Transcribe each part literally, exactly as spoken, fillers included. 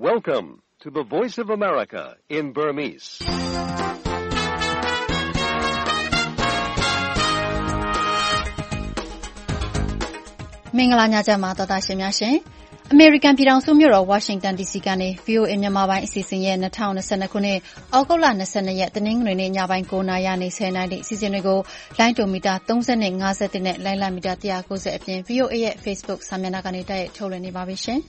Welcome to the Voice of America in Burmese. ။မင်္ဂလာညချမ်းပါသောတာရှင်များရှင်။ အမေရိကန်ပြည်ထောင်စုမြို့တော်ဝါရှင်တန် ဒီစီ ကနေ ဗွီအိုအေ မြန်မာပိုင်းအစီအစဉ်ရဲ့၂၀၂၂ခုနှစ်ဩဂုတ်လ၂၂ရက်တနင်္ဂနွေနေ့ညပိုင်း၉နာရီကနေ၁၀နာရီအစီအစဉ်တွေကိုလိုင်းဒိုမီတာ၃၂ ၅၁နဲ့လိုင်းလမီတာ၁၉၀အပြင် ဗွီအိုအေရဲ့ Facebook စာမျက်နှာကနေတိုက်ရိုက်ထုတ်လွှင့်နေပါပြီရှင်။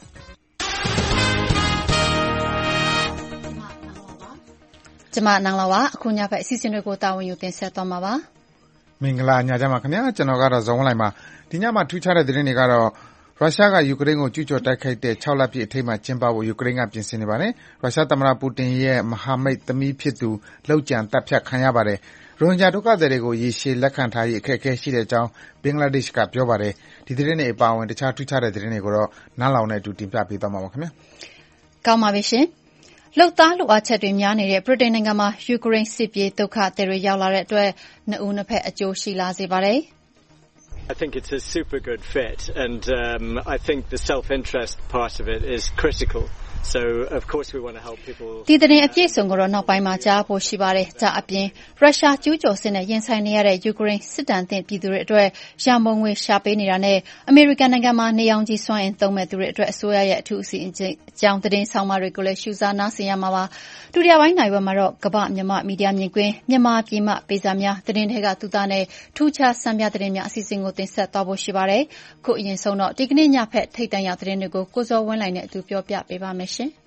ကျမနန်းလာပါအခုညဘက်အစီအစဉ်တွေကိုတာဝန်ယူတင်ဆက်သွားမှာပါ။မင်္ဂလာညချမ်းပါခင်ဗျာကျွန်တော်ကတော့ဇော်ဝင်းလိုက်ပါဒီညမှာထူးခြားတဲ့သတင်းတွေကတော့ရုရှားကယူကရိန်းကိုကျူးကျော်တိုက်ခိုက်တဲ့၆လပြည့်အထိမ်းအမှတ်ကျင်းပဖို့ယူကရိန်းကပြင်ဆင်နေပါတယ်။ရုရှားသမ္မတပူတင်ရဲ့မဟာမိတ်သမီးဖြစ်သူလောက်ကျန်တပ်ဖြတ်ခံရပါတယ်။ရိုဟင်ဂျာဒုက္ခသည်တွေကိုရေရှည်လက်ခံထားရေးအခက်အခဲရှိတဲ့အကြောင်းဘင်္ဂလားဒေ့ရှ်ကပြောပါတယ်။ဒီသတင်းတွေအပါအဝင်တခြားထူးခြားတဲ့သတင်းတွေကိုတော့နားလောင်နဲ့အတူတင်ပြပေးသွားမှာပါခင်ဗျာ။ကောင်းပါပြီရှင်။လုပ်သားလိုအပ်ချက်တွေများနေတဲ့ဗြိတိန်နိုင်ငံမှာယူကရိန်းစစ်ပြေးဒုက္ခသည်တွေရောက်လာတဲ့အတွက်နှစ်ဦးနှစ်ဖက်အကျိုးရှိလာစေပါတယ်။ I think it's a super good fit, and um, I think the self-interest part of it is critical. So, of course, we want to help people. ဒီတဲ့အပြည့်စုံကိုတော့နောက်ပိုင်းမှာကြားဖို့ရှိပါတယ်။ကြားအပြင်ရုရှားကျူးကျော်စစ်နဲ့ရင်ဆိုင်နေရတဲ့ယူကရိန်းစစ်တမ်းသင့်ပြည်သူတွေအတွက်ရန်ပုံငွေရှာပေးနေတာနဲ့အမေရိကန်နိုင်ငံမှာနေအောင်ကြီးစွမ်းအင်သုံးမဲ့သူတွေအတွက်အစိုးရရဲ့အထူးအစီအစဉ်အကြောင်းသတင်းဆောင်မတွေကိုလည်းရှုစားနားဆင်ရမှာပါ။ဒုတိယပိုင်းနိုင်ဝက်မှာတော့ကမ္ဘာမြန်မာမီဒီယာမြင်ကွင်းမြန်မာပြည်မှပေးစာများသတင်းတွေကသူသားနဲ့ထူးခြားစံပြသတင်းများအစီအစဉ်ကိုတင်ဆက်သွားဖို့ရှိပါတယ်။ခုအရင်ဆုံးတော့ဒီကနေ့ညဖက်ထိတ်တန့်ရသတင်းတွေကိုကိုစောဝင်းလိုက်နဲ့အတူပြောပြပေးပါမယ်ရှင်။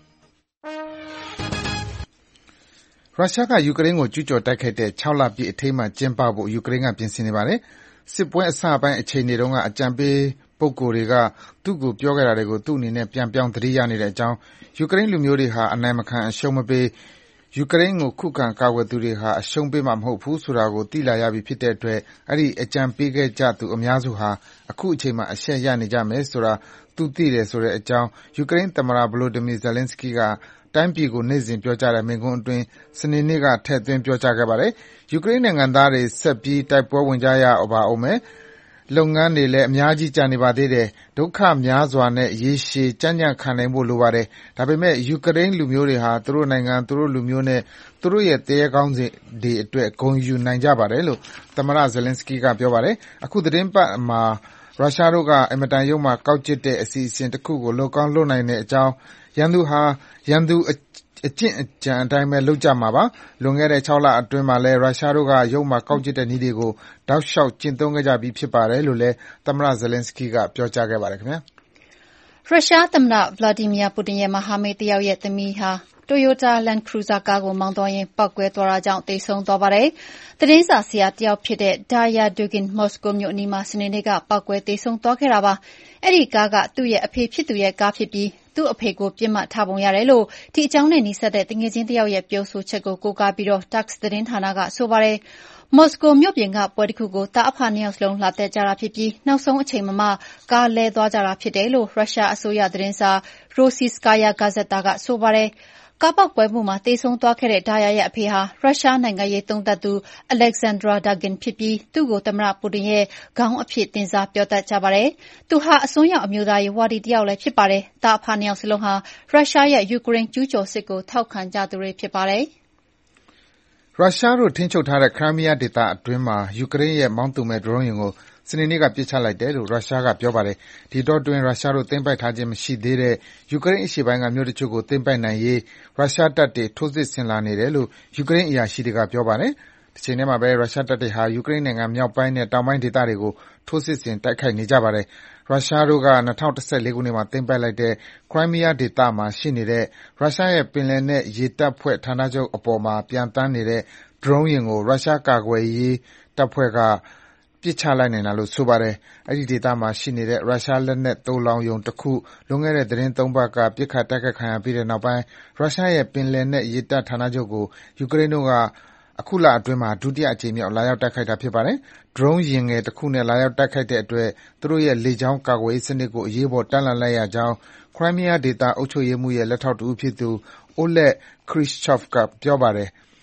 ရုရှားကယူကရိန်းကိုကျူးကျော်တိုက်ခိုက်တဲ့၆လပြည့်အထိမ်းအမှတ်ကျင်းပဖို့ယူကရိန်းကပြင်ဆင်နေပါတယ်။စစ်ပွဲအစပိုင်းအချိန်တွေတုန်းကအကြံပေးပုဂ္ဂိုလ်တွေကသူ့ကိုပြောခဲ့တာတွေကိုသူ့အနေနဲ့ပြန်ပြောင်းသတိရနေတဲ့အကြောင်းယူကရိန်းလူမျိုးတွေဟာအနိုင်မခံအရှုံးမပေးယူကရိန်းကိုခုခံကာကွယ်သူတွေဟာအရှုံးပေးမှာမဟုတ်ဘူးဆိုတာကိုသိလာရပြီဖြစ်တဲ့အတွက်အဲ့ဒီအကြံပေးခဲ့ကြသူအများစုဟာအခုအချိန်မှာအရှက်ရနေကြမယ်ဆိုတာသူသိတယ်ဆိုတဲ့အကြောင်းယူကရိန်းသမ္မတ Volodymyr Zelensky ကတိုင်းပြည်ကိုနေ့စဉ်ပြောကြားတဲ့မိန့်ခွန်းအတွင်းစနေနေ့ကထည့်သွင်းပြောကြားခဲ့ပါတယ်။ယူကရိန်းနိုင်ငံသားတွေဆက်ပြီးတိုက်ပွဲဝင်ကြရပါဦးမယ်။လုပ်ငန်းတွေလည်းအများကြီးကြာနေပါသေးတယ်။ဒုက္ခများစွာနဲ့ရေရှည်ကြံ့ကြံ့ခံနိုင်ဖို့လိုပါတယ်။ဒါပေမဲ့ယူကရိန်းလူမျိုးတွေဟာသူတို့နိုင်ငံသူတို့လူမျိုးနဲ့သူတို့ရဲ့တရေကောင်းစဉ်တွေအတွက်ဂုဏ်ယူနိုင်ကြပါတယ်လို့သမ္မတ Zelensky ကပြောပါတယ်။အခုသတင်းပတ်မှာရုရှားတို့ကအင်မတန်ရုံမှကောက်ကျစ်တဲ့အစီအစဉ်တစ်ခုကိုလုပ်ကောင်းလုပ်နိုင်တဲ့အကြောင်းရန်သူဟာရန်သူအကျင့်အကြံအတိုင်းပဲလုပ်ကြမှာပါလွန်ခဲ့တဲ့၆လအတွင်းမှာလည်းရုရှားတို့ကရုံမှကောက်ကျစ်တဲ့နည်းတွေကိုတောက်လျှောက်ကျင့်သုံးခဲ့ကြပြီးဖြစ်ပါတယ်လို့လည်းသမ္မတ Zelensky ကပြောကြားခဲ့ပါတယ်ခင်ဗျာရုရှားသမ္မတ Vladimir Putin ရဲ့မဟာမိတ်တယောက်ရဲ့သမီးဟာ Toyota Land Cruiser ကားကိုမောင်းသွားရင်းပောက်ကွဲသွားတာကြောင့်သေဆုံးသွားပါတယ်။သတင်းစာဆရာတယောက်ဖြစ်တဲ့ Darya Dugin မော်စကိုမြို့အနီးမှာစနေနေ့ကပောက်ကွဲသေဆုံးသွားခဲ့တာပါ။အဲ့ဒီကားကသူ့ရဲ့အဖေဖြစ်သူရဲ့ကားဖြစ်ပြီးသူ့အဖေကိုပြစ်မှတ်ထားပုံရတယ်လို့ဒီအကြောင်းနဲ့နှိစက်တဲ့တငယ်ချင်းတယောက်ရဲ့ပြောဆိုချက်ကိုကိုးကားပြီး Tass သတင်းဌာနကဆိုပါတယ်။မော်စကိုမြို့ပြင်ကပွဲတစ်ခုကိုတာအဖနှစ်ယောက်စလုံးလာတက်ကြတာဖြစ်ပြီးနောက်ဆုံးအချိန်မှမှကားလဲသွားကြတာဖြစ်တယ်လို့ရုရှားအစိုးရသတင်းစာ Rossiyskaya Gazeta ကဆိုပါတယ်။ကားပေါက်ကွဲမှုမှာသေဆုံးသွားခဲ့တဲ့ဒါယာရဲ့အဖေဟာရုရှားနိုင်ငံရေးသုံးသပ်သူ Alexander Dugin ဖြစ်ပြီးသူ့ကိုသမ္မတပူတင်ရဲ့ခေါင်းအဖြစ်တင်စားပြောတတ်ကြပါတယ်။သူဟာအစွန်းရောက်အမျိုးသားရေးဝါဒီတယောက်လည်းဖြစ်ပါတယ်။တာအဖနှစ်ယောက်စလုံးဟာရုရှားရဲ့ယူကရိန်းကျူးကျော်စစ်ကိုထောက်ခံကြသူတွေဖြစ်ပါတယ်။ရုရှားတို့ထိန်းချုပ်ထားတဲ့ခရိုင်းမီးယားဒေသအတွင်းမှာယူကရိန်းရဲ့မောင်းသူမဲ့ဒရုန်းယာဉ်ကိုစနေနေ့ကပစ်ချလိုက်တယ်လို့ရုရှားကပြောပါတယ်။ဒီတော့တွင်ရုရှားတို့သိမ်းပိုက်ထားခြင်းမရှိသေးတဲ့ယူကရိန်းအရှေ့ပိုင်းကမြို့တချို့ကိုသိမ်းပိုက်နိုင်ရေးရုရှားတပ်တွေထိုးစစ်ဆင်လာနေတယ်လို့ယူကရိန်းအရာရှိတွေကပြောပါတယ်။တစ်ချိန်တည်းမှာပဲရုရှားတပ်တွေဟာယူကရိန်းနိုင်ငံမြောက်ပိုင်းနဲ့တောင်ပိုင်းဒေသတွေကိုထိုးစစ်ဆင်တိုက်ခိုက်နေကြပါတယ်။ရုရှားတို့က၂၀၁၄ခုနှစ်မှာသိမ်းပိုက်လိုက်တဲ့ခရိုင်းမီးယားဒေသမှာရှိနေတဲ့ရုရှားရဲ့ပင်လယ်နက်ရေတပ်ဖွဲ့ဌာနချုပ်အပေါ်မှာပျံသန်းနေတဲ့ဒရုန်းယာဉ်ကိုရုရှားကာကွယ်ရေးတပ်ဖွဲ့ကပစ်ချလိုက်နိုင်တာလို့ဆိုပါတယ်။အဲဒီဒေသမှာရှိနေတဲ့ရုရှားလက်နက်သိုလှောင်ရုံတစ်ခုလွန်ခဲ့တဲ့သီတင်းသုံးပတ်ကပစ်ခတ်တိုက်ခိုက်ခံရပြီးတဲ့နောက်ပိုင်းရုရှားရဲ့ပင်လယ်နက်ရေတပ်ဌာနချုပ်ကိုယူကရိန်းတို့ကအခုလအတွင်းမှာဒုတိယအကြိမ်မြောက်လာရောက်တိုက်ခိုက်တာဖြစ်ပါတယ်။ဒရုန်းယာဉ်ငယ်တစ်ခုနဲ့လာရောက်တိုက်ခိုက်တဲ့အတွက်သူတို့ရဲ့လေကြောင်းကာကွယ်ရေးစနစ်ကိုအရေးပေါ်တန်းလှန်လိုက်ရကြောင်းခရိုင်းမီးယားဒေသအုပ်ချုပ်ရေးမှူးရဲ့လက်ထောက်တဦးဖြစ်သူ Oleg Kryushchev ကပြောပါတယ်။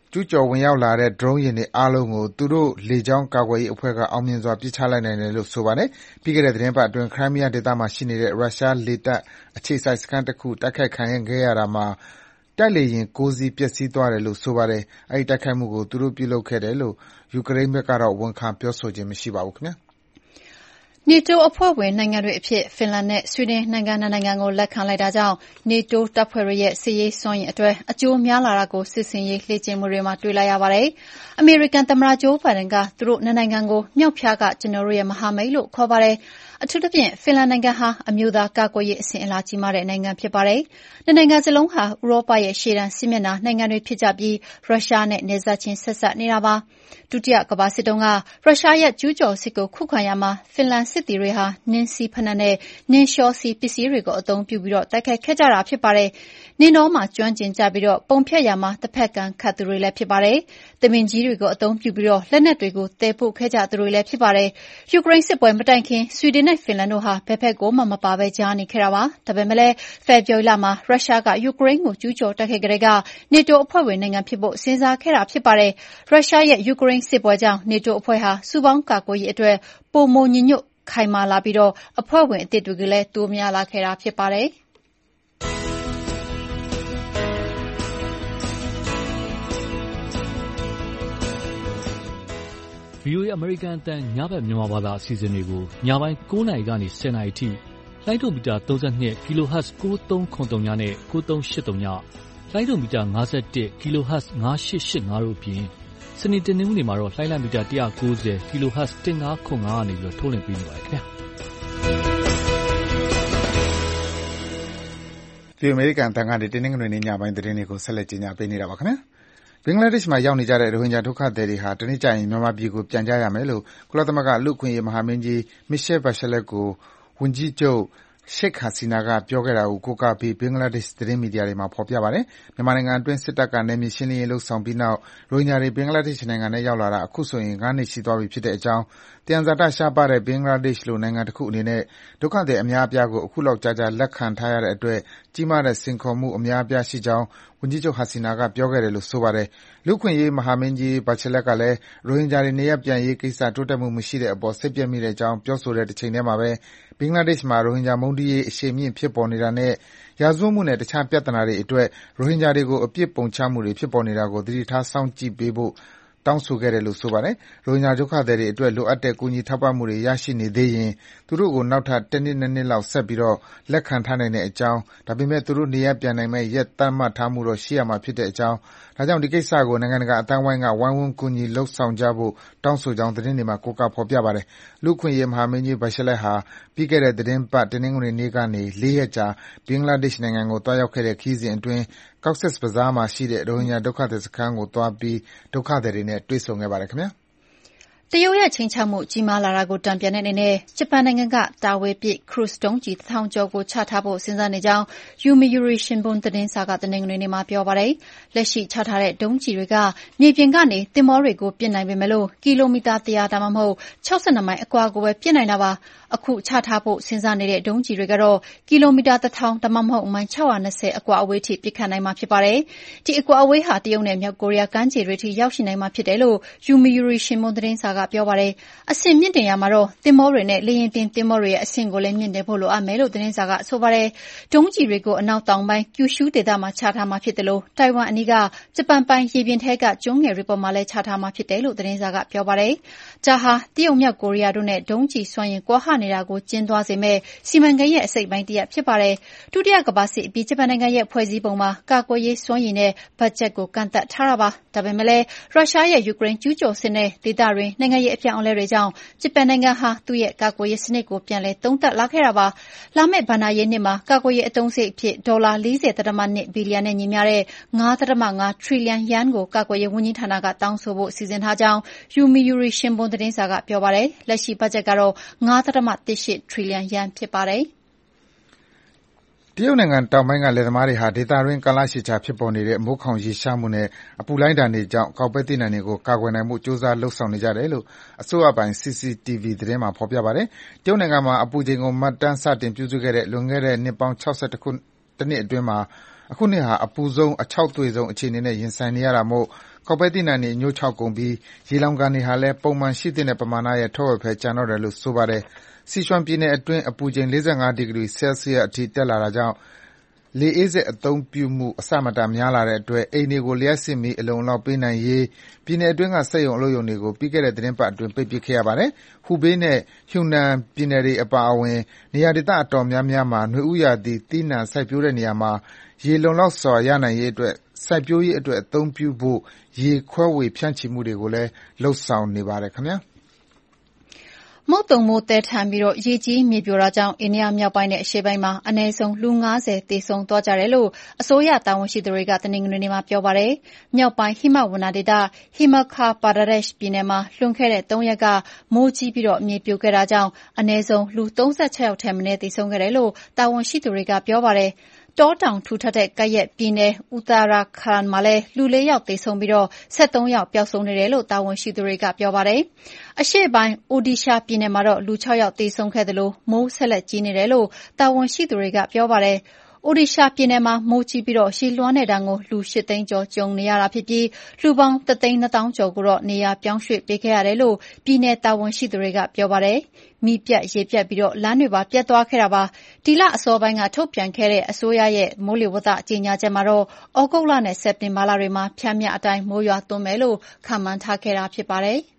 ကျူးကျော်ဝင်ရောက်လာတဲ့ drone ယာဉ်တွေအားလုံးကိုသူတို့လေကြောင်းကာကွယ်ရေးအဖွဲ့ကအောင်မြင်စွာပစ်ချလိုက်နိုင်တယ်လို့ဆိုပါတယ်။ပြီးခဲ့တဲ့သီတင်းပတ်အတွင်း Crimea ဒေသမှာရှိနေတဲ့ရုရှားလေတပ်အခြေစိုက်စခန်းတစ်ခုတိုက်ခိုက်ခံခဲ့ရတာမှာတိုက်လေယာဉ်၉စီးပျက်စီးသွားတယ်လို့ဆိုပါတယ်။အဲဒီတိုက်ခိုက်မှုကိုသူတို့ပြုလုပ်ခဲ့တယ်လို့ယူကရိန်းဘက်ကတော့ဝန်ခံပြောဆိုခြင်းမရှိပါဘူးခင်ဗျာ။ NATO အဖွဲ့ဝင်နိုင်ငံတွေအဖြစ်ဖင်လန်နဲ့ဆွီဒင်နိုင်ငံနှစ်နိုင်ငံကိုလက်ခံလိုက်တာကြောင့် NATO တပ်ဖွဲ့တွေရဲ့စစ်ရေးစွမ်းရည်အတွက်အကျိုးများလာတာကိုစစ်ဆင်ရေးလေ့ကျင့်မှုတွေမှာတွေ့လိုက်ရပါတယ်။အမေရိကန်သမ္မတဂျိုးဘိုင်ဒန်ကသူတို့နှစ်နိုင်ငံကိုမြောက်ဖျားကကျွန်တော်တို့ရဲ့မဟာမိတ်လို့ခေါ်ပါတယ်။အထူးသဖြင့်ဖင်လန်နိုင်ငံဟာအမျိုးသားကာကွယ်ရေးအစဉ်အလာကြီးမားတဲ့နိုင်ငံဖြစ်ပါတယ်။နှစ်နိုင်ငံစလုံးဟာဥရောပရဲ့ရှေ့တန်းစစ်မျက်နှာနိုင်ငံတွေဖြစ်ကြပြီးရုရှားနဲ့နယ်စပ်ချင်းဆက်စပ်နေတာပါ။ဒုတိယကမ္ဘာစစ်တုန်းကရုရှားရဲ့ကျူးကျော်စစ်ကိုခုခံရမှာဖင်လန်စစ်သည်တွေဟာနင်းစီးဖနက်နဲ့နင်းလျှောစီပစ္စည်းတွေကိုအသုံးပြုပြီးတော့တိုက်ခိုက်ခဲ့ကြတာဖြစ်ပါတယ်။နင်းတော်မှာကျွမ်းကျင်ကြပြီးတော့ပုံဖြတ်ရမှာတစ်ဖက်ကခတ်သူတွေလည်းဖြစ်ပါတယ်။တမင်ကြီးတွေကိုအသုံးပြုပြီးတော့လက်နက်တွေကိုတည်ပို့ခဲ့ကြသူတွေလည်းဖြစ်ပါတယ်။ယူကရိန်းစစ်ပွဲမတိုင်ခင်ဆွီဒင်နဲ့ဖင်လန်တို့ဟာဘက်ဖက်ကိုမှမပါပဲကြားနေခဲ့တာပါ။ဒါပေမဲ့လည်းဖေဖော်ဝါရီလမှာရုရှားကယူကရိန်းကိုကျူးကျော်တိုက်ခိုက်ကြတဲ့က NATO အဖွဲ့ဝင်နိုင်ငံဖြစ်ဖို့စဉ်းစားခဲ့တာဖြစ်ပါတယ်။ရုရှားရဲ့ယူကရိန်းစစ်ပွဲကြောင့် NATO အဖွဲ့ဟာစုပေါင်းကာကွယ်ရေးအတွက်ပိုမိုညီညွတ်ခိုင်မာလာပြီးတော့အဖွဲ့ဝင်အသစ်တွေကလည်းတိုးများလာခဲ့တာဖြစ်ပါတယ်။ဗီအိုအေ American အသံညဘက်မြန်မာဘာသာအစီအစဉ်တွေကိုညပိုင်း၉နာရီကနေ၁၀နာရီထိလိုင်းဒိုမီတာ၃၂ kilohertz ၉၃ခု၃ နဲ့၉၃၈၃ညလိုင်းဒိုမီတာ၅၁ kilohertz ၅၈၈၅တို့အပြင်စနေတနင်္ဂနွေမှာတော့လိုင်းလံမီတာ၁၉၀ kilohertz ၁၅ခု၅ကနေပြီးတော့ထုတ်လွှင့်ပေးနေပါတယ်ခင်ဗျာ။ဒီအမေရိကန်တန်ကနေတင်းငွေနေ့ညပိုင်းသတင်းတွေကိုဆက်လက်ကြီးညာပေးနေတာပါခင်ဗျာ။ဘင်္ဂလားဒေ့ရှ်မှာရောက်နေကြတဲ့ရိုဟင်ဂျာဒုက္ခသည်တွေဟာတနေ့ကျရင်မြန်မာပြည်ကိုပြန်ကြရမယ်လို့ကုလသမဂ္ဂလူ့အခွင့်အရေးမဟာမင်းကြီး Michelle Bachelet ကိုဝန်ကြီးချုပ်ရှိတ်ဟာစီနာကပြောခဲ့တာကိုကိုးကားပြီးဘင်္ဂလားဒေ့ရှ်သတင်းမီဒီယာတွေမှာဖော်ပြပါတယ်။မြန်မာနိုင်ငံအတွင်းစစ်တပ်ကနယ်မြေရှင်းလင်းရေးလုပ်ဆောင်ပြီးနောက်ရိုဟင်ဂျာတွေဘင်္ဂလားဒေ့ရှ်နိုင်ငံထဲရောက်လာတာအခုဆိုရင်ငါးနှစ်ရှိသွားပြီဖြစ်တဲ့အကြောင်းသယံဇာတရှားပါတဲ့ဘင်္ဂလားဒေ့ရှ်လိုနိုင်ငံတစ်ခုအနေနဲ့ဒုက္ခသည်အများအပြားကိုအခုလောက်ကြာကြာလက်ခံထားရတဲ့အတွက်ကြီးမားတဲ့စိန်ခေါ်မှုအများအပြားရှိကြောင်းဝန်ကြီးချုပ်ဟာစီနာကပြောခဲ့တယ်လို့ဆိုပါတယ်။လူ့အခွင့်အရေးမဟာမင်းကြီး Bachelet ကလည်းရိုဟင်ဂျာတွေနေရပ်ပြန်ရေးကိစ္စတိုးတက်မှုမရှိတဲ့အပေါ်စိတ်ပျက်မိတဲ့အကြောင်းပြောဆိုတဲ့တစ်ချိန်တည်းမှာပဲဘင်္ဂလားဒေ့ရှ်မှာရိုဟင်ဂျာမုန်းတီးရေးအရှိန်မြင့်ဖြစ်ပေါ်နေတာနဲ့ရာဇဝတ်မှုနဲ့တခြားပြဿနာတွေအတွက်ရိုဟင်ဂျာတွေကိုအပြစ်ပုံချမှုတွေဖြစ်ပေါ်နေတာကိုသတိထားစောင့်ကြည့်ပေးဖို့တောင်းဆိုခဲ့တယ်လို့ဆိုပါတယ်။ရိုဟင်ဂျာဒုက္ခသည်တွေအတွက်လိုအပ်တဲ့ကူညီထောက်ပံ့မှုတွေရရှိနေသေးရင်သူတို့ကိုနောက်ထပ်တစ်နှစ်နှစ်နှစ်လောက်ဆက်ပြီးတော့လက်ခံထားနိုင်တဲ့အကြောင်းဒါပေမဲ့သူတို့နေရပ်ပြန်နိုင်မဲ့ရက်သတ်မှတ်ထားမှုတော့ရှိရမှာဖြစ်တဲ့အကြောင်းဒါကြောင့်ဒီကိစ္စကိုနိုင်ငံတကာအသံဝိုင်းကဝိုင်းဝန်းကူညီလှုပ်ဆောင်ကြဖို့တောင်းဆိုကြောင်းသတင်းတွေမှာကိုးကားဖော်ပြပါတယ်။လူ့အခွင့်အရေးမဟာမင်းကြီး Bachelet ဟာပြီးခဲ့တဲ့သတင်းပတ်တနင်္ဂနွေနေ့ကနေလေးရက်ကြာဘင်္ဂလားဒေ့ရှ်နိုင်ငံကိုတွားရောက်ခဲ့တဲ့ခရီးစဉ်အတွင်း Cox's Bazar မှာရှိတဲ့ရိုဟင်ဂျာဒုက္ခသည်စခန်းကိုသွားပြီးဒုက္ခသည်တွေနဲ့တွေ့ဆုံခဲ့ပါတယ်ခင်ဗျာ။တရုတ်ရဲ့ချိန်ချမှုကြီးမားလာတာကိုတံပြန်တဲ့အနေနဲ့ဂျပန်နိုင်ငံကတာဝေးပစ်ခရုစ်ဒုံးကြီးတစ်ထောင်ကျော်ကိုချထားဖို့စဉ်းစားနေကြောင်း Yomiuri Shimbun သတင်းစာကတနင်္ဂနွေနေ့မှာပြောပါတယ်။လက်ရှိချထားတဲ့ဒုံးကြီးတွေကမြေပြင်ကနေသင်္ဘောတွေကိုပစ်နိုင်ပေမဲ့လို့ကီလိုမီတာ၁၀၀ဒါမှမဟုတ်၆၂မိုင်အကွာကိုပဲပစ်နိုင်တာပါ။အခုချထားဖို့စဉ်းစားနေတဲ့ဒုံးကြီးတွေကတော့ကီလိုမီတာတစ်ထောင်ဒါမှမဟုတ်မိုင်၆၂၀အကွာအဝေးထိပစ်ခတ်နိုင်မှာဖြစ်ပါတယ်။ဒီအကွာအဝေးဟာတရုတ်နဲ့မြောက်ကိုရီးယားကမ်းခြေတွေထိရောက်ရှိနိုင်မှာဖြစ်တယ်လို့ Yomiuri Shimbun သတင်းစာကပြောပါတယ်။အဆင့်မြင့်တင်ရမှာတော့သင်္ဘောတွေနဲ့လေယာဉ်တင်သင်္ဘောတွေရဲ့အဆင့်ကိုလည်းမြင့်တင်ဖို့လိုအပ်မယ်လို့သတင်းစာကဆိုပါတယ်။ဒုံးကြီးတွေကိုအနောက်တောင်ပိုင်းကျူရှူးဒေသမှာချထားမှာဖြစ်တယ်လို့တိုင်ဝမ်အနီးကဂျပန်ပိုင်ရေပြင်ထဲကကျွန်းငယ်တွေပေါ်မှာလည်းချထားမှာဖြစ်တယ်လို့သတင်းစာကပြောပါတယ်။ဒါဟာတရုတ်မြောက်ကိုရီးယားတို့နဲ့ဒုံးကြီးစွမ်းရင်ကွာဟနေတာကိုကျင်းသွားစေမဲ့စီမံကိန်းရဲ့အစိတ်ပိုင်းတစ်ရပ်ဖြစ်ပါတယ်။ဒုတိယကမ္ဘာစစ်အပြီးဂျပန်နိုင်ငံရဲ့ဖွဲ့စည်းပုံမှာကာကွယ်ရေးစွမ်းရည်နဲ့ဘတ်ဂျက်ကိုကန့်သတ်ထားတာပါ။ဒါပေမဲ့လည်းရုရှားရဲ့ယူကရိန်းကျူးကျော်စစ်နဲ့ဒေသတွင်းနိုင်ငံရေးအပြောင်းအလဲတွေကြောင့်ဂျပန်နိုင်ငံဟာသူ့ရဲ့ကာကွယ်ရေးစနစ်ကိုပြန်လည်သုံးသပ်လာခဲ့တာပါ။လာမယ့်ဘဏ္ဍာရေးနှစ်မှာကာကွယ်ရေးအသုံးစရိတ်အဖြစ်ဒေါ်လာ၄၀.၂ဘီလီယံနဲ့ညီမျှတဲ့၅.၅ထရီလီယံယန်းကိုကာကွယ်ရေးဝန်ကြီးဌာနကတောင်းဆိုဖို့စီစဉ်ထားကြောင်း Yomiuri Shimbun သတင်းစာကပြောပါတယ်။လက်ရှိဘတ်ဂျက်ကတော့၅.၁၈ထရီလီယံယန်းဖြစ်ပါတယ်။တရုတ်နိုင်ငံတောင်ပိုင်းကလယ်သမားတွေဟာဒေသတွင်းကာလရှည်ကြာဖြစ်ပေါ်နေတဲ့မိုးခေါင်ရေရှားမှုနဲ့အပူလှိုင်းဒဏ်တွေကြောင့်ကောက်ပဲသီးနှံတွေကိုကာကွယ်နိုင်ဖို့ကြိုးစားလုပ်ဆောင်နေကြတယ်လို့အစိုးရပိုင် စီ စီ တီ ဗီ သတင်းမှာဖော်ပြပါတယ်။တရုတ်နိုင်ငံမှာအပူချိန်ကိုမှတ်တမ်းစတင်ပြုစုခဲ့တဲ့လွန်ခဲ့တဲ့နှစ်ပေါင်း၆၁ခုတနှစ်အတွင်းမှာအခုနှစ်ဟာအပူဆုံးအခြောက်သွေ့ဆုံးအခြေအနေနဲ့ရင်ဆိုင်နေရတာမို့ကောက်ပဲသီးနှံတွေညှို့ခြောက်ကုန်ပြီးရေလောင်ကန်တွေဟာလည်းပုံမှန်ရှိသင့်တဲ့ပမာဏရဲ့ထက်ဝက်ပဲကျန်တော့တယ်လို့ဆိုပါတယ်။ စီချွမ်ပြည်နယ်အတွင်းအပူချိန်၄၅ဒီဂရီဆဲလ်စီရပ်အထိတက်လာတာကြောင့်လေအေးစက်အသုံးပြုမှုအဆမတန်များလာတဲ့အတွက်အိမ်တွေကိုလျှပ်စစ်မီးအလုံအလောက်ပေးနိုင်ရေးပြည်နယ်အတွင်းကစက်ရုံအလုပ်ရုံတွေကိုပြီးခဲ့တဲ့သီတင်းပတ်အတွင်းပိတ်ပစ်ခဲ့ရပါတယ်။ဟူဘေးနဲ့ဟျူနန်ပြည်နယ်တွေအပါအဝင်နေရာဒေသအတော်များများမှာနွေဦးရာသီသီးနှံစိုက်ပျိုးတဲ့နေရာမှာရေလုံလောက်စွာရနိုင်ရေးအတွက်စိုက်ပျိုးရေးအတွက်အသုံးပြုဖို့ရေခွဲဝေဖြန့်ချီမှုတွေကိုလည်းလုပ်ဆောင်နေပါတယ်ခင်ဗျာ။မုတ်သုန်မိုးသည်းထန်ပြီးရေကြီးမြေပြိုတာကြောင့်အိန္ဒိယမြောက်ပိုင်းနဲ့အရှေ့ပိုင်းမှာအနည်းဆုံးလူ၅၀သေဆုံးသွားကြတယ်လို့အစိုးရတာဝန်ရှိသူတွေကတနင်္ဂနွေနေ့မှာပြောပါတယ်။မြောက်ပိုင်းဟိမဝန္တာဒေသ Himachal Pradesh ပြည်နယ်မှာလွန်ခဲ့တဲ့သုံးရက်ကမိုးကြီးပြီးမြေပြိုခဲ့တာကြောင့်အနည်းဆုံးလူ၃၆ယောက်ထက်မနည်းသေဆုံးခဲ့တယ်လို့တာဝန်ရှိသူတွေကပြောပါတယ်။တောတောင်ထူထပ်တဲ့ကပ်ရက်ပြည်နယ် Uttarakhand မှာလည်းလူ၄ယောက်သေဆုံးပြီး၁၃ယောက်ပျောက်ဆုံးနေတယ်လို့တာဝန်ရှိသူတွေကပြောပါတယ်။အရှေ့ပိုင်း Odisha ပြည်နယ်မှာတော့လူ၆ယောက်သေဆုံးခဲ့သလိုမိုးဆက်လက်ကြီးနေတယ်လို့တာဝန်ရှိသူတွေကပြောပါတယ်။ Odisha ပြည်နယ်မှာမိုးကြီးပြီးရေလွှမ်းတဲ့ဒဏ်ကိုလူ၈သိန်းကျော်ကြုံနေရတာဖြစ်ပြီးလူပေါင်းတစ်သိန်းနှစ်သောင်းကျော်ကိုတော့နေရာပြောင်းရွှေ့ပေးခဲ့ရတယ်လို့ပြည်နယ်တာဝန်ရှိသူတွေကပြောပါတယ်။မီးပြတ်ရေပြတ်ပြီးလမ်းတွေပါပျက်သွားခဲ့တာပါ။ဒီလအစောပိုင်းကထုတ်ပြန်ခဲ့တဲ့အစိုးရရဲ့မိုးလေဝသကြေညာချက်မှာတော့ဩဂုတ်လနဲ့စက်တင်ဘာလတွေမှာဖြန့်မြအတိုင်းမိုးရွာသွန်းမယ်လို့ခန့်မှန်းထားခဲ့တာဖြစ်ပါတယ်။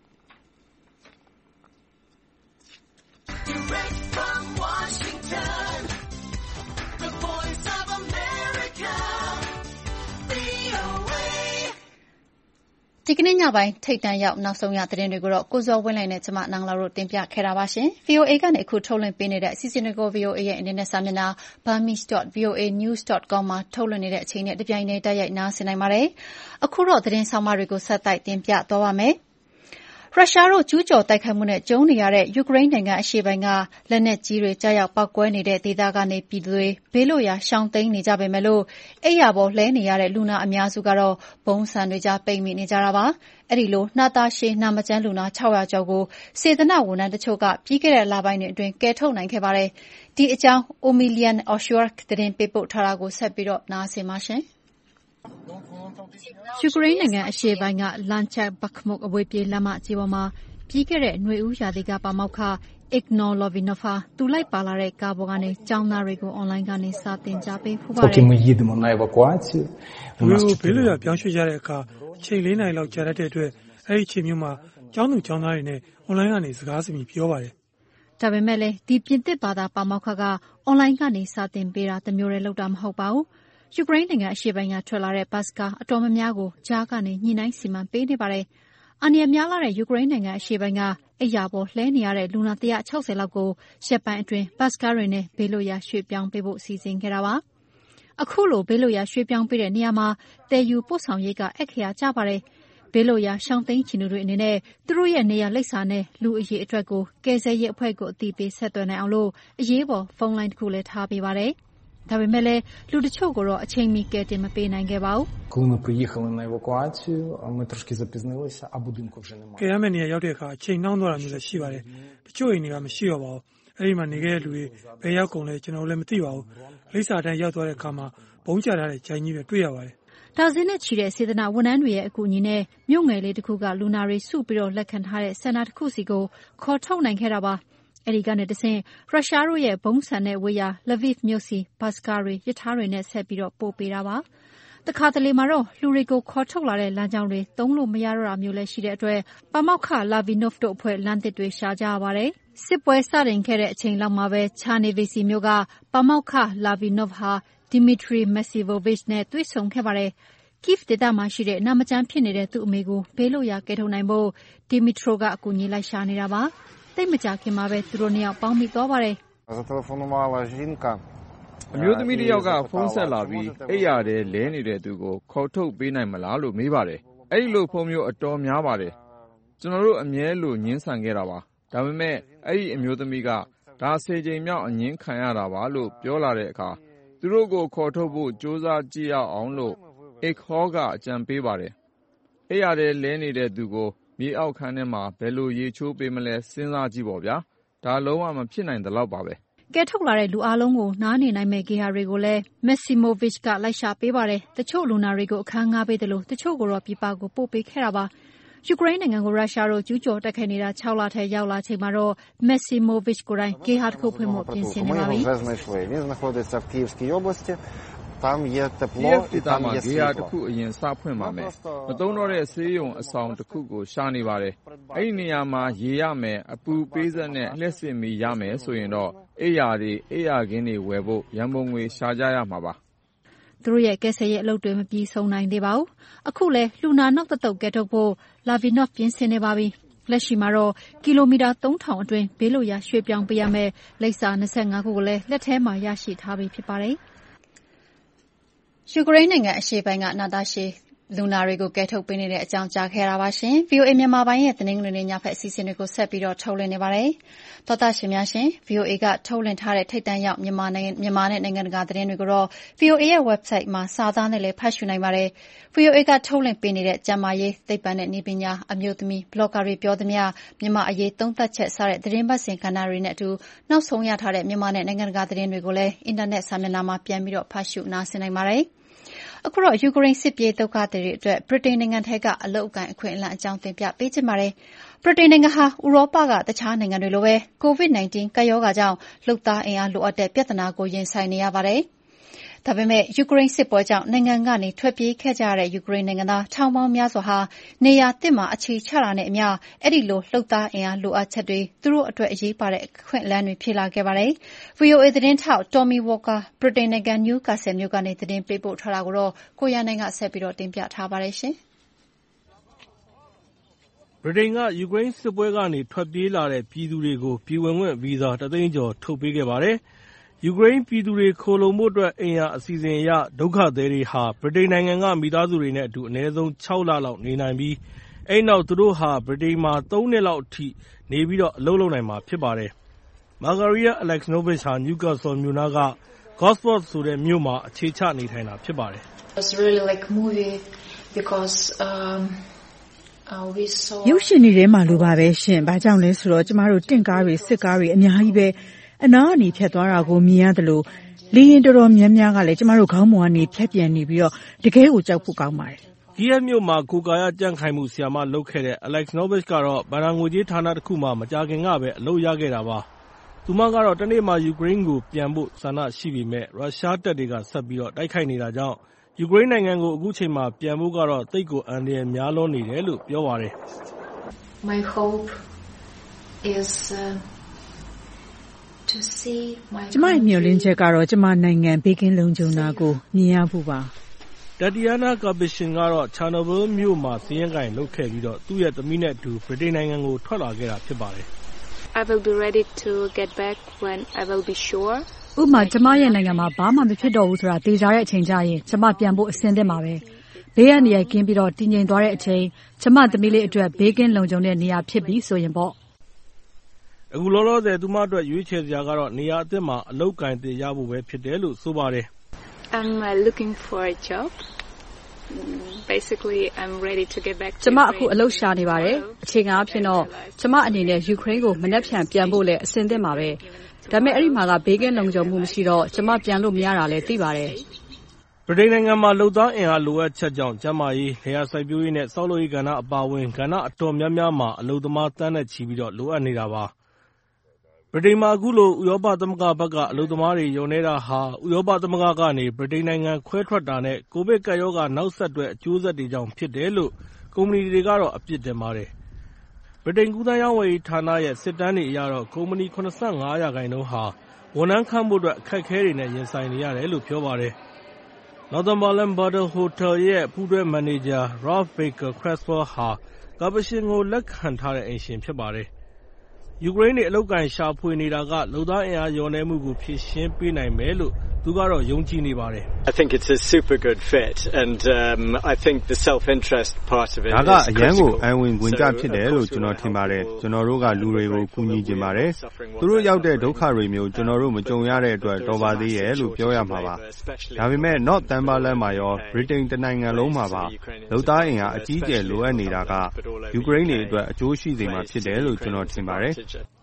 ဒီကနေ့ညပိုင်းထိပ်တန်းရောက်နောက်ဆုံးရသတင်းတွေကိုတော့ကိုဇော်ဝင်းလှိုင်နဲ့ကျမနန်းလောင်တို့တင်ပြခဲ့တာပါရှင်။ဗွီအိုအေကနေအခုထုတ်လွှင့်ပေးနေတဲ့အစီအစဉ်တွေကို ဗွီအိုအေရဲ့အင်တာနက်စာမျက်နှာ burmese dot v o a news dot com မှာထုတ်လွှင့်နေတဲ့အချိန်နဲ့တပြိုင်တည်းတိုက်ရိုက်နားဆင်နိုင်ပါတယ်။အခုတော့သတင်းဆောင်မတွေကိုဆက်တိုက်တင်ပြသွားပါမယ်။ရုရှားတို့ကျူးကျော်တိုက်ခိုက်မှုနဲ့ကြုံနေရတဲ့ယူကရိန်းနိုင်ငံအရှေ့ပိုင်းကလက်နက်ကြီးတွေကြားရောက်ပေါက်ကွဲနေတဲ့ဒေသကနေပြည်သူတွေဘေးလွတ်ရာရှောင်တိမ်းနေကြပေမဲ့အိပ်ယာပေါ်လှဲနေရတဲ့လူနာအများစုကတော့ဗုံးဆံတွေကြားပိတ်မိနေကြတာပါ။အဲဒီလိုနာတာရှည်နာမကျန်းလူနာ၆ရာကျော်ကိုစေတနာ့ဝန်ထမ်းတချို့ကပြီးခဲ့တဲ့လပိုင်းတွေအတွင်းကယ်ထုတ်နိုင်ခဲ့ပါတယ်။ဒီအကြောင်း Omilian Oshuak သတင်းပေးပို့ထားတာကိုဆက်ပြီးနားဆင်ပါရှင်။ယူကရိန်းနိုင်ငံအရှေ့ပိုင်းက Lanchak Bakhmut အဝေးပြေးလမ်းမကြီးပေါ်မှာပြီးခဲ့တဲ့နွေဦးရာသီကပါမောက္ခ Ignor Lovinov ဟာသူလိုက်ပါလာတဲ့ကားပေါ်ကနေကျောင်းသားတွေကိုအွန်လိုင်းကနေစာသင်ကြားပေးဖူးပါတယ်။ "ဘေးလွတ်ရာပြောင်းရွှေ့ကြတဲ့အခါအချိန်လေးနာရီလောက်ကြာတတ်တဲ့အတွက်အဲဒီအချိန်မျိုးမှာကျောင်းသူကျောင်းသားတွေနဲ့အွန်လိုင်းကနေစကားစမြည်ပြောပါတယ်။"ဒါပေမဲ့လည်းဒီပြင်သစ်ဘာသာပါမောက္ခကအွန်လိုင်းကနေစာသင်ပေးတာတမျိုးတည်းလုပ်တာမဟုတ်ပါဘူး။ယူကရိန်းနိုင်ငံအရှေ့ပိုင်းကထွက်လာတဲ့ဘတ်စ်ကားအတော်များများကိုကြားကနေညှိနှိုင်းစီမံပေးနေပါတယ်။အန္တရာယ်များလှတဲ့ယူကရိန်းနိုင်ငံအရှေ့ပိုင်းကအိပ်ယာပေါ်လှဲနေရတဲ့လူနာ၁၆၀လောက်ကိုရက်ပိုင်းအတွင်းဘတ်စ်ကားတွေနဲ့ဘေးလွတ်ရာရွှေ့ပြောင်းပေးဖို့စီစဉ်ခဲ့တာပါ။အခုလိုဘေးလွတ်ရာရွှေ့ပြောင်းပေးတဲ့နေရာမှာသယ်ယူပို့ဆောင်ရေးကအခက်အခဲကျပါတယ်။ဘေးလွတ်ရာရှောင်တိမ်းချင်သူတွေအနေနဲ့သူတို့ရဲ့နေရာလိပ်စာနဲ့လူအရေအတွက်ကိုကယ်ဆယ်ရေးအဖွဲ့ကိုအသိပေးဆက်သွယ်နိုင်အောင်လို့အရေးပေါ်ဖုန်းလိုင်းတစ်ခုလည်းထားပေးပါတယ်။ဒါပေမဲ့လည်းလူတချို့ကိုတော့အချိန်မီကယ်တင်မပေးနိုင်ခဲ့ပါဘူး။ကယ်ရမယ့်နေရာရောက်တဲ့အခါအချိန်နှောင်းသွားတာမျိုးလည်းရှိပါတယ်။တချို့အိမ်တွေကမရှိတော့ပါဘူး။အဲဒီမှာနေခဲ့တဲ့လူတွေဘယ်ရောက်ကုန်လဲကျွန်တော်လည်းမသိပါဘူး။လိပ်စာတန်းရောက်သွားတဲ့အခါမှာဘုံကျထားတဲ့ဂျိုင်းကြီးပဲတွေ့ရပါတယ်။ဒါဇင်နဲ့ချီတဲ့စေတနာဝန်ထမ်းတွေရဲ့အကူအညီနဲ့မြို့ငယ်လေးတစ်ခုကလူနာတွေစုပြီးလက်ခံထားတဲ့စင်တာတစ်ခုစီကိုခေါ်ထုတ်နိုင်ခဲ့တာပါ။အဲဒီကနေတဆင့်ရုရှားတို့ရဲ့ဗုံးဆံတဲ့ဝေးရာ Lviv မြို့စီဘတ်စ်ကားတွေရထားတွေနဲ့ဆက်ပြီးပို့ပေးတာပါ။တခါတလေမှာတော့လူတွေကိုခေါ်ထုတ်လာတဲ့လမ်းကြောင်းတွေသုံးလို့မရတော့တာမျိုးလည်းရှိတဲ့အတွက်ပါမောက္ခ Lovinov တို့အဖွဲ့လမ်းသစ်တွေရှာကြရပါတယ်။စစ်ပွဲစတင်ခဲ့တဲ့အချိန်လောက်မှာပဲ Chernivtsi မြို့ကပါမောက္ခ Lovinov ဟာ Dmitry Massivovich နဲ့တွေ့ဆုံခဲ့ပါတယ်။ Kyiv ဒေသမှာရှိတဲ့နာမကျန်းဖြစ်နေတဲ့သူ့အမေကိုဘေးလွတ်ရာကယ်ထုတ်နိုင်ဖို့ Dmytro ကအကူအညီလိုက်ရှာနေတာပါ။သိပ်မကြာခင်မှာပဲသူတို့နှစ်ယောက်ပေါင်းမိသွားပါတယ်။အမျိုးသမီးတစ်ယောက်ကဖုန်းဆက်လာပြီးအိပ်ယာထဲလဲနေတဲ့သူကိုခေါ်ထုတ်ပေးနိုင်မလားလို့မေးပါတယ်။အဲဒီလိုဖုန်းမျိုးအတော်များပါတယ်။ကျွန်တော်တို့အမြဲလိုငြင်းဆန်ခဲ့တာပါ။ဒါပေမဲ့အဲဒီအမျိုးသမီးကဒါဆယ်ကြိမ်မြောက်အငြင်းခံရတာပါလို့ပြောလာတဲ့အခါသူတို့ကိုခေါ်ထုတ်ဖို့ကြိုးစားကြည့်ရအောင်လို့ Ignor ကအကြံပေးပါတယ်။အိပ်ယာထဲလဲနေတဲ့သူကိုမြေအောက်ခန်းထဲမှာဘယ်လိုရေချိုးပေးမလဲစဉ်းစားကြည့်ပေါ့ဗျာ။ဒါလုံးဝမဖြစ်နိုင်သလောက်ပါပဲကဲထုတ်လာတဲ့လူအားလုံးကိုနားနေနိုင်မဲ့ဂေဟာတွေကိုလည်း Maximovic ကလိုက်ရှာပေးပါတယ်။တချို့လူနာတွေကိုအခန်းငှားပေးတယ်လို့တချို့ကိုတော့ပြည်ပကိုပို့ပေးခဲ့တာပါ။ယူကရိန်းနိုင်ငံကိုရုရှားတို့ကျူးကျော်တိုက်ခိုက်နေတာ၆လထဲရောက်လာချိန်မှာတော့ Maximovic ကိုယ်တိုင်ဂေဟာတစ်ခုဖွင့်ဖို့ပြင်ဆင်နေပါပြီ။ Kiev ဒေသမှာဂေဟာတစ်ခုအရင်စဖွင့်ပါမယ်။မသုံးတော့တဲ့ဆေးရုံအဆောင်တစ်ခုကိုရှာနေပါတယ်။အဲ့ဒီနေရာမှာရေရမယ်အပူပေးစက်နဲ့လျှက်စစ်မီရမယ်ဆိုရင်တော့အိယာတွေအိယာခင်းတွေဝယ်ဖို့ရန်ပုံငွေရှာကြရမှာပါသူတို့ရဲ့ကယ်ဆယ်ရေးအလုပ်တွေမပြီးဆုံးနိုင်သေးပါဘူး။အခုလဲလူနာနောက်တတုတ်ကဲထုတ်ဖို့ Lavinov ပြင်ဆင်နေပါပြီ။လက်ရှိမှာတော့ကီလိုမီတာသုံးထောင်အတွင်းဘေးလွတ်ရာရွှေ့ပြောင်းပေးရမယ်လိပ်စာ၂၅ခုကိုလည်းလက်ထဲမှာရရှိထားပြီဖြစ်ပါတယ်။ယူကရိန်းနိုင်ငံအရှေ့ပိုင်းကနာတာရှည်လူနာတွေကိုကဲထုတ်ပေးနေတဲ့အကြောင်းကြားခဲ့တာပါရှင်။ ဗွီအိုအေ မြန်မာပိုင်းရဲ့သတင်းတွေနဲ့ညဖက်အစီအစဉ်တွေကိုဆက်ပြီးတော့ထုတ်လွှင့်နေပါတယ်။သောတာရှင်များရှင် ဗွီအိုအေ ကထုတ်လွှင့်ထားတဲ့ထိပ်တန်းရောက်မြန်မာနိုင်ငံမြန်မာနဲ့နိုင်ငံတကာသတင်းတွေကိုတော့ ဗွီအိုအေ ရဲ့ website မှာစာသားနဲ့လည်းဖတ်ရှုနိုင်ပါတယ်။ ဗွီအိုအေ ကထုတ်လွှင့်ပေးနေတဲ့ကျန်းမာရေးသိပ္ပံနဲ့နည်းပညာအမျိုးသမီးဘလော့ဂါတွေပြောသမျှမြန်မာအရေးသုံးသပ်ချက်စတဲ့သတင်းပတ်စဉ်ကဏ္ဍတွေနဲ့အတူနောက်ဆုံးရထားတဲ့မြန်မာနဲ့နိုင်ငံတကာသတင်းတွေကိုလည်းအင်တာနက်စာမျက်နှာမှာပြန်ပြီးတော့ဖတ်ရှုနားဆင်နိုင်ပါတယ်။အခုတော့ယူကရိန်းစစ်ပြေးဒုက္ခသည်တွေအတွက်ဗြိတိန်နိုင်ငံထဲကအလုပ်အကိုင်အခွင့်အလမ်းအကြောင်းတင်ပြပေးချင်ပါတယ်။ဗြိတိန်နိုင်ငံဟာဥရောပကတခြားနိုင်ငံတွေလိုပဲ ကိုဗစ် ၁၉ ကပ်ရောဂါကြောင့်လုပ်သားအင်အားလိုအပ်တဲ့ပြဿနာကိုရင်ဆိုင်နေရပါတယ်။ဒါပေမဲ့ယူကရိန်းစစ်ပွဲကြောင့်နိုင်ငံကနေထွက်ပြေးခဲ့ကြရတဲ့ယူကရိန်းနိုင်ငံသားထောင်ပေါင်းများစွာဟာနေရာသစ်မှာအခြေချတာနဲ့အမျှအဲ့ဒီလိုလုပ်သားအင်အားလိုအပ်ချက်တွေသူတို့အတွက်အရေးပါတဲ့အခွင့်အလမ်းတွေဖြစ်လာခဲ့ပါတယ်။ ဗွီအိုအေသတင်းထောက် Tommy Walker ဗြိတိန်နိုင်ငံနယူးကာဆယ်မြို့ကနေသတင်းပေးပို့ထားတာကိုတော့ကိုရန်နိုင်ကဆက်ပြီးတော့တင်ပြထားပါတယ်ရှင်။ဗြိတိန်ကယူကရိန်းစစ်ပွဲကနေထွက်ပြေးလာတဲ့ပြည်သူတွေကိုပြည်ဝင်ခွင့်ဗီဇာတသိန်းကျော်ထုတ်ပေးခဲ့ပါတယ်။ယူကရိန်းပြည်သူတွေခိုလှုံဖို့အတွက်အိမ်ယာအစီအစဉ်အရဒုက္ခသည်တွေဟာဗြိတိန်နိုင်ငံကမိသားစုတွေနဲ့အတူအနည်းဆုံး၆လလောက်နေနိုင်ပြီးအဲ့နောက်သူတို့ဟာဗြိတိန်မှာသုံးနှစ်လောက်အထိနေပြီးတော့အလုပ်လုပ်နိုင်မှာဖြစ်ပါတယ်။ Margaria Alexnovich ဟာ Newcastle မြို့နားက Gosford ဆိုတဲ့မြို့မှာအခြေချနေထိုင်တာဖြစ်ပါတယ်ရုပ်ရှင်တွေထဲမှာလိုပါပဲရှင်။ဘာကြောင့်လဲဆိုတော့ကျမတို့တင့်ကားတွေစစ်ကားတွေအများကြီးပဲအနားကနေဖြတ်သွားတာကိုမြင်ရတယ်လို့လေရင်တော်တော်များများကလည်းကျမတို့ခေါင်းပေါ်ကနေဖြတ်ပြန်နေပြီးတော့တကယ်ကိုကြောက်ဖို့ကောင်းပါတယ်။ Kiev မြို့မှာကိုကာယကြံ့ခိုင်မှုဆီယာမလုပ်ခဲ့တဲ့ Alexnovich ကတော့ဗန္ဒာငွေကြေးဌာနတစ်ခုမှာမကြာခင်ကပဲအလုပ်ရခဲ့တာပါ။သူမကတော့တနေ့မှယူကရိန်းကိုပြန်ဖို့ဆန္ဒရှိပေမဲ့ရုရှားတပ်တွေကဆက်ပြီးတော့တိုက်ခိုက်နေတာကြောင့်ယူကရိန်းနိုင်ငံကိုအခုချိန်မှာပြန်ဖို့ကတော့သိပ်ကိုအန္တရာယ်များလွန်းနေတယ်လို့ပြောပါတယ်။ My hope isကျမရဲ့မျှော်လင့်ချက်ကတော့ကျမနိုင်ငံဘေးကင်းလုံခြုံတာကိုမြင်ရဖို့ပါ။ Tatiana Karpyshin ကတော့ Chernobyl မြို့မှာစာရင်းကိုင်လုပ်ခဲ့ပြီးတော့သူ့ရဲ့သမီးနဲ့အတူဗြိတိန်နိုင်ငံကိုထွက်လာခဲ့တာဖြစ်ပါတယ်။ I will be ready to get back when I will be sure ဥပမာကျမရဲ့နိုင်ငံမှာဘာမှမဖြစ်တော့ဘူးဆိုတာသိကြတဲ့အချိန်ကျရင်ကျမပြန်ဖို့အဆင်သင့်ပါပဲ။ဘေးကနေရိုက်ကင်းပြီးတော့တည်ငြိမ်သွားတဲ့အချိန်ကျမသမီးလေးအတွက်ဘေးကင်းလုံခြုံတဲ့နေရာဖြစ်ပြီးဆိုရင်ပေါ့အခုလောလောဆယ်သူမအတွက်ရွေးချယ်စရာကတော့နေရာအသစ်မှာအလုပ်ကိုင်တင်ရဖို့ပဲဖြစ်တယ်လို့ဆိုပါတယ်။ I'm looking for a job. Basically I'm ready to get back. ကျမအခုအလုပ်ရှာနေပါတယ်။အခြေခံအားဖြင့်တော့ကျမအနေနဲ့ယူကရိန်းကိုမနက်ဖြန်ပြန်ဖို့လည်းအဆင်သင့်ပါပဲ။ဒါပေမဲ့အဲ့ဒီမှာကဘေးကင်းလုံခြုံမှုမရှိတော့ကျမပြန်လို့မရတာလည်းသိပါတယ်။ဗြိတိန်နိုင်ငံမှာလုပ်သားအင်အားလိုအပ်ချက်ကြောင့်ကျန်းမာရေး၊လယ်ယာစိုက်ပျိုးရေးနဲ့ဆောက်လုပ်ရေးကဏ္ဍအပါအဝင်ကဏ္ဍအတော်များများမှာအလုပ်သမားသန်းနဲ့ချီပြီးတော့လိုအပ်နေတာပါ။ဗြိတိန်မှာအခုလိုဥရောပသမဂ္ဂဘက်ကအလုပ်သမားတွေလျော့နည်းတာဟာဥရောပသမဂ္ဂကနေဗြိတိန်နိုင်ငံခွဲထွက်တာနဲ့ကိုဗစ်ကပ်ရောဂါနောက်ဆက်တွဲအကျိုးဆက်တွေကြောင့်ဖြစ်တယ်လို့ကုမ္ပဏီတွေကတော့အပြစ်တင်ပါတယ်။ဗြိတိန်ကူးသန်းရောင်းဝယ်ရေးဌာနရဲ့စစ်တမ်းတွေအရတော့ကုမ္ပဏီ၇၅ရာခိုင်နှုန်းဟာဝန်ထမ်းခန့်ဖို့အတွက်အခက်အခဲတွေနဲ့ရင်ဆိုင်နေရတယ်လို့ပြောပါတယ်။ Northumberland Burton Hotel ရဲ့ပူးတွဲမန်နေဂျာ Ralph Baker Creswell ဟာ Karpyshin ကိုလက်ခံထားတဲ့အိမ်ရှင်ဖြစ်ပါတယ်။ယူကရိန်းတွေအလုပ်အကိုင်ရှာဖွေနေတာကလုပ်သားအင်အားလျော့နည်းမှုကိုဖြေရှင်းပေးနိုင်မယ်လို့သူကတော့ယုံကြည်နေပါတယ်။ I think it's a super good fit and um I think the self interest part of it is ဒါကအရန်ကိုအံဝင်ဝင်ကြဖြစ်တယ်လို့ကျွန်တော်ထင်ပါတယ်။ကျွန်တော်တို့ကလူတွေကိုကူညီကြပါတယ်။သူတို့ရောက်တဲ့ဒုက္ခတွေမျိုးကျွန်တော်တို့မကြုံရတဲ့အတွက်တော်ပါသေးရဲ့လို့ပြောရမှာပါ။ဒါပေမဲ့ Northumberland မှာရော Britain တနိုင်ငံလုံးမှာပါလုပ်သားအင်အားအကြီးအကျယ်လိုအပ်နေတာကယူကရိန်းတွေအတွက်အကျိုးရှိစေမှာဖြစ်တယ်လို့ကျွန်တော်ထင်ပါတယ်။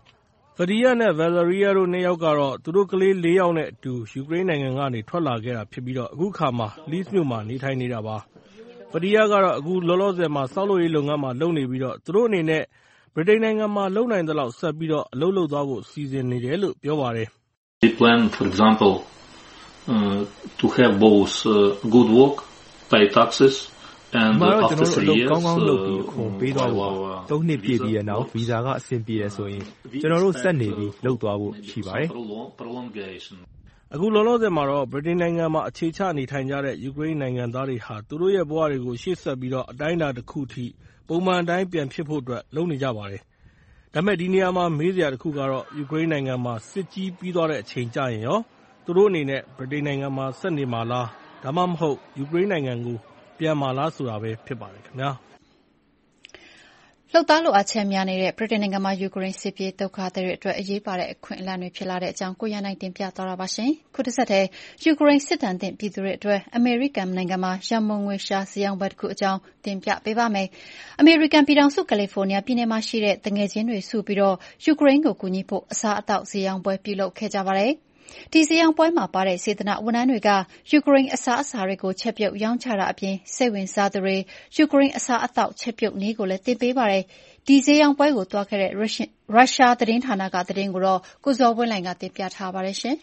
Fadia နဲ့ Valeria တို့နှစ်ယောက်ကတော့သူတို့ကလေးလေးယောက်နဲ့အတူယူကရိန်းနိုင်ငံကနေထွက်လာခဲ့တာဖြစ်ပြီးတော့အခုခါမှာ Leeds မြို့မှာနေထိုင်နေတာပါ။ Fadia ကတော့အခုလောလောဆယ်မှာဆောက်လုပ်ရေးလုပ်ငန်းမှာလုပ်နေပြီးတော့သူတို့အနေနဲ့ဗြိတိန်နိုင်ငံမှာလုပ်နိုင်သလောက်ဆက်ပြီးတော့အလုပ်လုပ်သွားဖို့စီစဉ်နေတယ်လို့ပြောပါတယ်။ We plan, for example, uh, to have both uh, good work, pay taxes, and uh, after three years, ကောင်းကောင်းလုပ်ပြီးခွန်ပေးသွားဖို့သုံးနှစ်ပြည့်ပြီးတဲ့နောက်ဗီဇာကအဆင်ပြေတယ်ဆိုရင်ကျွန်တော်တို့ဆက်နေပြီးလုပ်သွားဖို့ရှိပါတယ်။အခုလောလောဆယ်မှာတော့ဗြိတိန်နိုင်ငံမှာအခြေချနေထိုင်ကြတဲ့ယူကရိန်းနိုင်ငံသားတွေဟာသူတို့ရဲ့ဘဝတွေကိုရှေ့ဆက်ပြီးတော့အတိုင်းအတာတစ်ခုထိပုံမှန်အတိုင်းပြန်ဖြစ်ဖို့အတွက်လုပ်နေကြပါတယ်။ဒါပေမဲ့ဒီနေရာမှာမေးစရာတစ်ခုကတော့ယူကရိန်းနိုင်ငံမှာစစ်ကြီးပြီးသွားတဲ့အချိန်ကြရင်ရောသူတို့အနေနဲ့ဗြိတိန်နိုင်ငံမှာဆက်နေမှာလားဒါမှမဟုတ်ယူကရိန်းနိုင်ငံကိုပြန်မှာလားဆိုတာပဲဖြစ်ပါတယ်ခင်ဗျာလှုပ်သားလိုအပ်ချက်များနေတဲ့ဗြိတိန်နိုင်ငံမှာယူကရိန်းစစ်ပြေးဒုက္ခသည်တွေအတွက်အရေးပါတဲ့အခွင့်အလမ်းတွေဖြစ်လာတဲ့အကြောင်းကိုရနိုင်တင်ပြသွားတာပါရှင်။ခုတစ်ဆက်တည်းယူကရိန်းစစ်တမ်းတင်ပြည်သူတွေအတွက်အမေရိကန်နိုင်ငံမှာရန်မုံငွေရှာစည်းရုံးပွဲတစ်ခုအကြောင်းတင်ပြပေးပါမယ်။အမေရိကန်ပြည်ထောင်စုကယ်လီဖိုးနီးယားပြည်နယ်မှာရှိတဲ့တငယ်ချင်းတွေစုပြီးတော့ယူကရိန်းကိုကူညီဖို့အစားအသောက်စည်းရုံးပွဲပြုလုပ်ခဲ့ကြပါတယ်။ဒီစည်းရုံးပွဲမှာပါတဲ့စေတနာဝန်ထမ်းတွေကယူကရိန်းအစားအစာတွေကိုချက်ပြုတ်ရောင်းချတာအပြင်စိတ်ဝင်စားသူတွေယူကရိန်းအစားအသောက်ချက်ပြုတ်နည်းကိုလည်းတင်ပေးပါတယ်။ဒီစည်းရုံးပွဲကိုတွားခဲ့တဲ့ရုရှားသတင်းဌာနကသတင်းကိုတော့ကိုဇော်ဝင်းလှိုင်ကတင်ပြထားပါတယ်ရှင်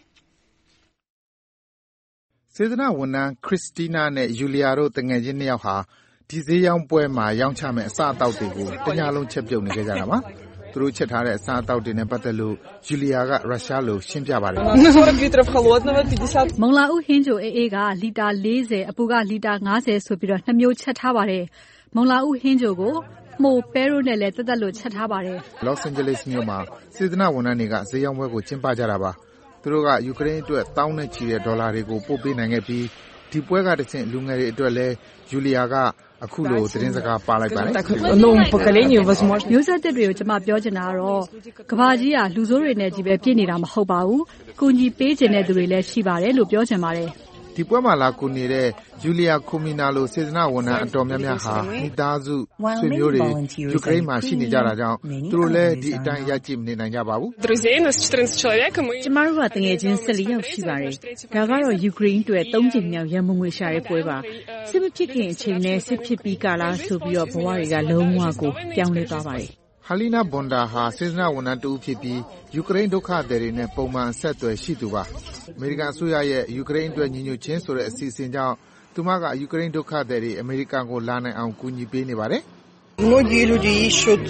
။စေတနာဝန်ထမ်းခရစ္စတီးနားနဲ့ယူလီယာတို့တငယ်ချင်းနှစ်ယောက်ဟာဒီစည်းရုံးပွဲမှာရောင်းချမယ့်အစားအသောက်တွေကိုတညလုံးချက်ပြုတ်နေကြကြတာပါ။သူတို့ချက်ထားတဲ့အစားအသောက်တွေနဲ့ပတ်သက်လို့ယူလီယာကရုရှားလိုရှင်းပြပါတယ်မုံလာဦးဟင်းချိုအေးအေးကလီတာလေးဆယ်အပူကလီတာငါးဆယ်ဆိုပြီးတော့နှစ်မျိုးချက်ထားပါတယ်မုံလာဦးဟင်းချိုကိုမို့ပဲရိုးနဲ့လည်းတက်တက်လို့ချက်ထားပါတယ်လော့စ်အိန်ဂျလိစ်မြို့မှာစေတနာဝန်ထမ်းတွေကဈေးရောင်းပွဲကိုကျင်းပကြတာပါသူတို့ကယူကရိန်းအတွက်တောင်းနဲ့ချီတဲ့ဒေါ်လာတွေကိုပို့ပေးနိုင်ခဲ့ပြီးဒီပွဲကတဆင့်လူငယ်တွေအတွက်လည်းယူလီယာကအခုလိုသတင်းစကားပါလိုက်ပါတယ်မျိုးဆက်တစ်တွေကိုကျွန်မပြောချင်တာကတော့ကဘာကြီးကလူဆိုးတွေနဲ့ကြီးပဲပြည့်နေတာမဟုတ်ပါဘူး။ကူညီပေးခြင်းတဲ့သူတွေလည်းရှိပါတယ်လို့ပြောချင်ပါတယ်။ဒီပွဲမှာလာကူနေတဲ့ယူလီယာကိုမီနာလိုစေတနာဝန်ထမ်းအတော်များများဟာမိသားစုဆွေမျိုးတွေယူကရိန်းမှာရှိနေကြတာကြောင့်သူတို့လည်းဒီအတိုင်းရပ်ကြည့်မနေနိုင်ကြပါဘူး။ကျမတို့ကတငယ်ချင်း၁၄ယောက်ရှိပါတယ်။ဒါကတော့ယူကရိန်းအတွက်သုံးကြိမ်မြောက်ရန်မုံငွေရှာတဲ့ပွဲပါ။စစ်မဖြစ်ခင်အချိန်နဲ့စစ်ဖြစ်ပြီးကာလဆိုပြီးတော့ဘဝတွေကလုံးဝကိုပြောင်းလဲသွားပါတယ်ဟာလီနာဘွန်ဒါဟာစေတနာဝန်ထမ်းတူဖြစ်ပြီးယူကရိန်းဒုက္ခသည်တွေနဲ့ပုံမှန်ဆက်သွယ်ရှိသူပါအမေရိကန်အစိုးရရဲ့ယူကရိန်းအတွက်ညီညွတ်ခြင်းဆိုတဲ့အစီအစဉ်ကြောင့်သူမကယူကရိန်းဒုက္ခသည်တွေအမေရိကန်ကိုလာနိုင်အောင်ကူညီပေးနေပါတယ် Многие люди ищут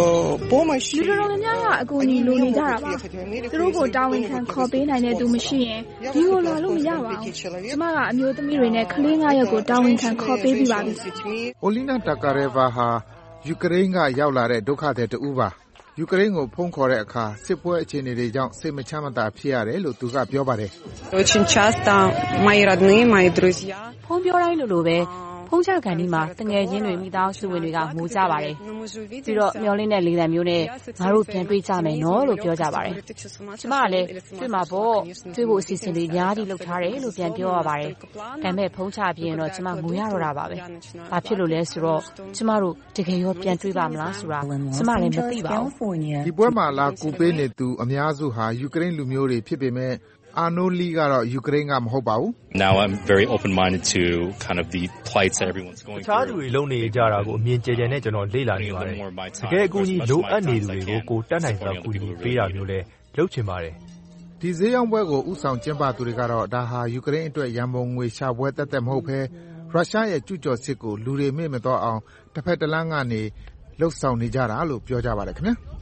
помощь လူတော်များများကအကူအညီလိုနေကြတာပါသူတို့ကိုတာဝန်ခံခေါ်ပေးနိုင်တဲ့သူမရှိရင်ဒီကိုလာလို့မရပါဘူးကျမကအမျိုးသမီးတွေနဲ့ကလေးငါးယောက်ကိုတာဝန်ခံခေါ်ပေးပြီးပါပြီအိုလီနာတာကာရဲဗာဟာယူကရိန်းကရောက်လာတဲ့ဒုက္ခသည်တူပါယူကရိန်းကိုဖုန်းခေါ်တဲ့အခါစစ်ပွဲအခြေအနေတွေကြောင့်စိတ်မချမ်းမသာဖြစ်ရတယ်လို့သူကပြောပါတယ် Очень часто мои родные, мои друзья ဖုန်းပြောတိုင်းလိုလိုပဲဖုန်းချကန်ဒီမှာတငယ်ချင်းတွေမိသားစုဝင်တွေကငိုကြပါတယ်ပြီးတော့မျောလင်းတဲ့လေသံမျိုးနဲ့ငါတို့ပြန်တွေ့ကြမယ်နော်လို့ပြောကြပါတယ်ကျမကလည်းတွေ့မှာပေါ့တွေ့ဖို့အစီအစဉ်တွေများကြီးလုပ်ထားတယ်လို့ပြန်ပြောရပါတယ်ဒါပေမဲ့ဖုန်းချပြရင်တော့ကျမငိုရတော့တာပါပဲဘာဖြစ်လို့လဲဆိုတော့ကျမတို့တကယ်ရောပြန်တွေ့ပါမလားဆိုတာကျမလည်းမသိပါဘူးဒီပွဲမှာလာကူပေးနေသူအများစုဟာယူကရိန်းလူမျိုးတွေဖြစ်ပေမဲ့အာနိုလီကတော့ယူကရိန်းကမဟုတ်ပါဘူး Now I'm very open-minded to kind of the plights that everyone's going through. တခြားသူတွေလုံနေကြတာကိုအမြင်ကျယ်ကျယ်နဲ့ကျွန်တော်လေ့လာနေပါတယ်။တကယ်အကူအညီလိုအပ်နေသူတွေကိုကိုတတ်နိုင်စွာကူညီပေးတာမျိုးလဲလုပ်ချင်ပါတယ်။ဒီဈေးရောင်းပွဲကိုဥဆောင်ကျင်းပသူတွေကတော့ဒါဟာယူကရိန်းအတွက်ရန်ပုံငွေရှာပွဲတက်တက်မဟုတ်ဘဲရုရှားရဲ့ကျူးကျော်စစ်ကိုလူတွေမေ့မသွားအောင်တစ်ဖက်တစ်လမ်းကနေလှုပ်ဆောင်နေကြတာလို့ပြောကြပါတယ်ခင်ဗျာ။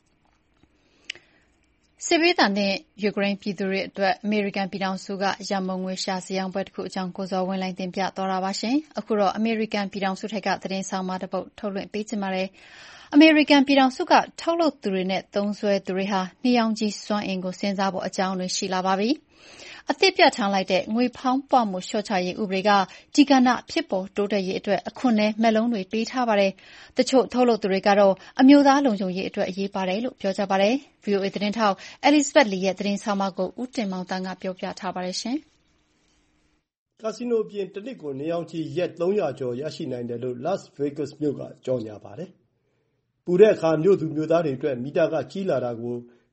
စစ်ဘေးဒဏ်သင့်ယူကရိန်းပြည်သူတွေအတွက်အမေရိကန်ပြည်ထောင်စုကရန်ပုံငွေရှာစည်းရုံးပွဲတစ်ခုအကြောင်းကိုဇော်ဝင်းလှိုင်တင်ပြသွားတာပါရှင်။အခုတော့အမေရိကန်ပြည်ထောင်စုထက်ကသတင်းဆောင်မတစ်ပုဒ်ထုတ်လွှင့်ပေးချင်ပါတယ်။အမေရိကန်ပြည်ထောင်စုကထုတ်လုပ်သူတွေနဲ့သုံးစွဲသူတွေဟာနှီးရောင်ကြီးစွမ်းအင်ကိုစဉ်းစားဖို့အကြောင်းတွေရှိလာပါပြီ။အသစ်ပြဋ္ဌာန်းလိုက်တဲ့ငွေဖောင်းပွမှုလျှော့ချရေးဥပဒေကဒီကဏ္ဍဖြစ်ပေါ်တိုးတက်ရေးအတွက်အခွန်နဲ့မက်လုံးတွေပေးထားပါတယ်။တချို့ထုတ်လုပ်သူတွေကတော့အမျိုးသားလုံခြုံရေးအတွက်အရေးပါတယ်လို့ပြောကြပါတယ်။ ဗွီအိုအေသတင်းထောက် Elizabeth Lee ရဲ့သတင်းဆောင်မကိုဦးတင်မောင်တန်းကပြောပြထားပါတယ်ရှင်။ကာစီနိုအပြင်တစ်နှစ်ကိုနေအောင်ကြီးရက်သုံးရာကျော်ရရှိနိုင်တယ်လို့ Las Vegas မြို့ကကြော်ညာပါတယ်။ပူတဲ့အခါမြို့သူမြို့သားတွေအတွက်မီတာကကြီးလာတာကို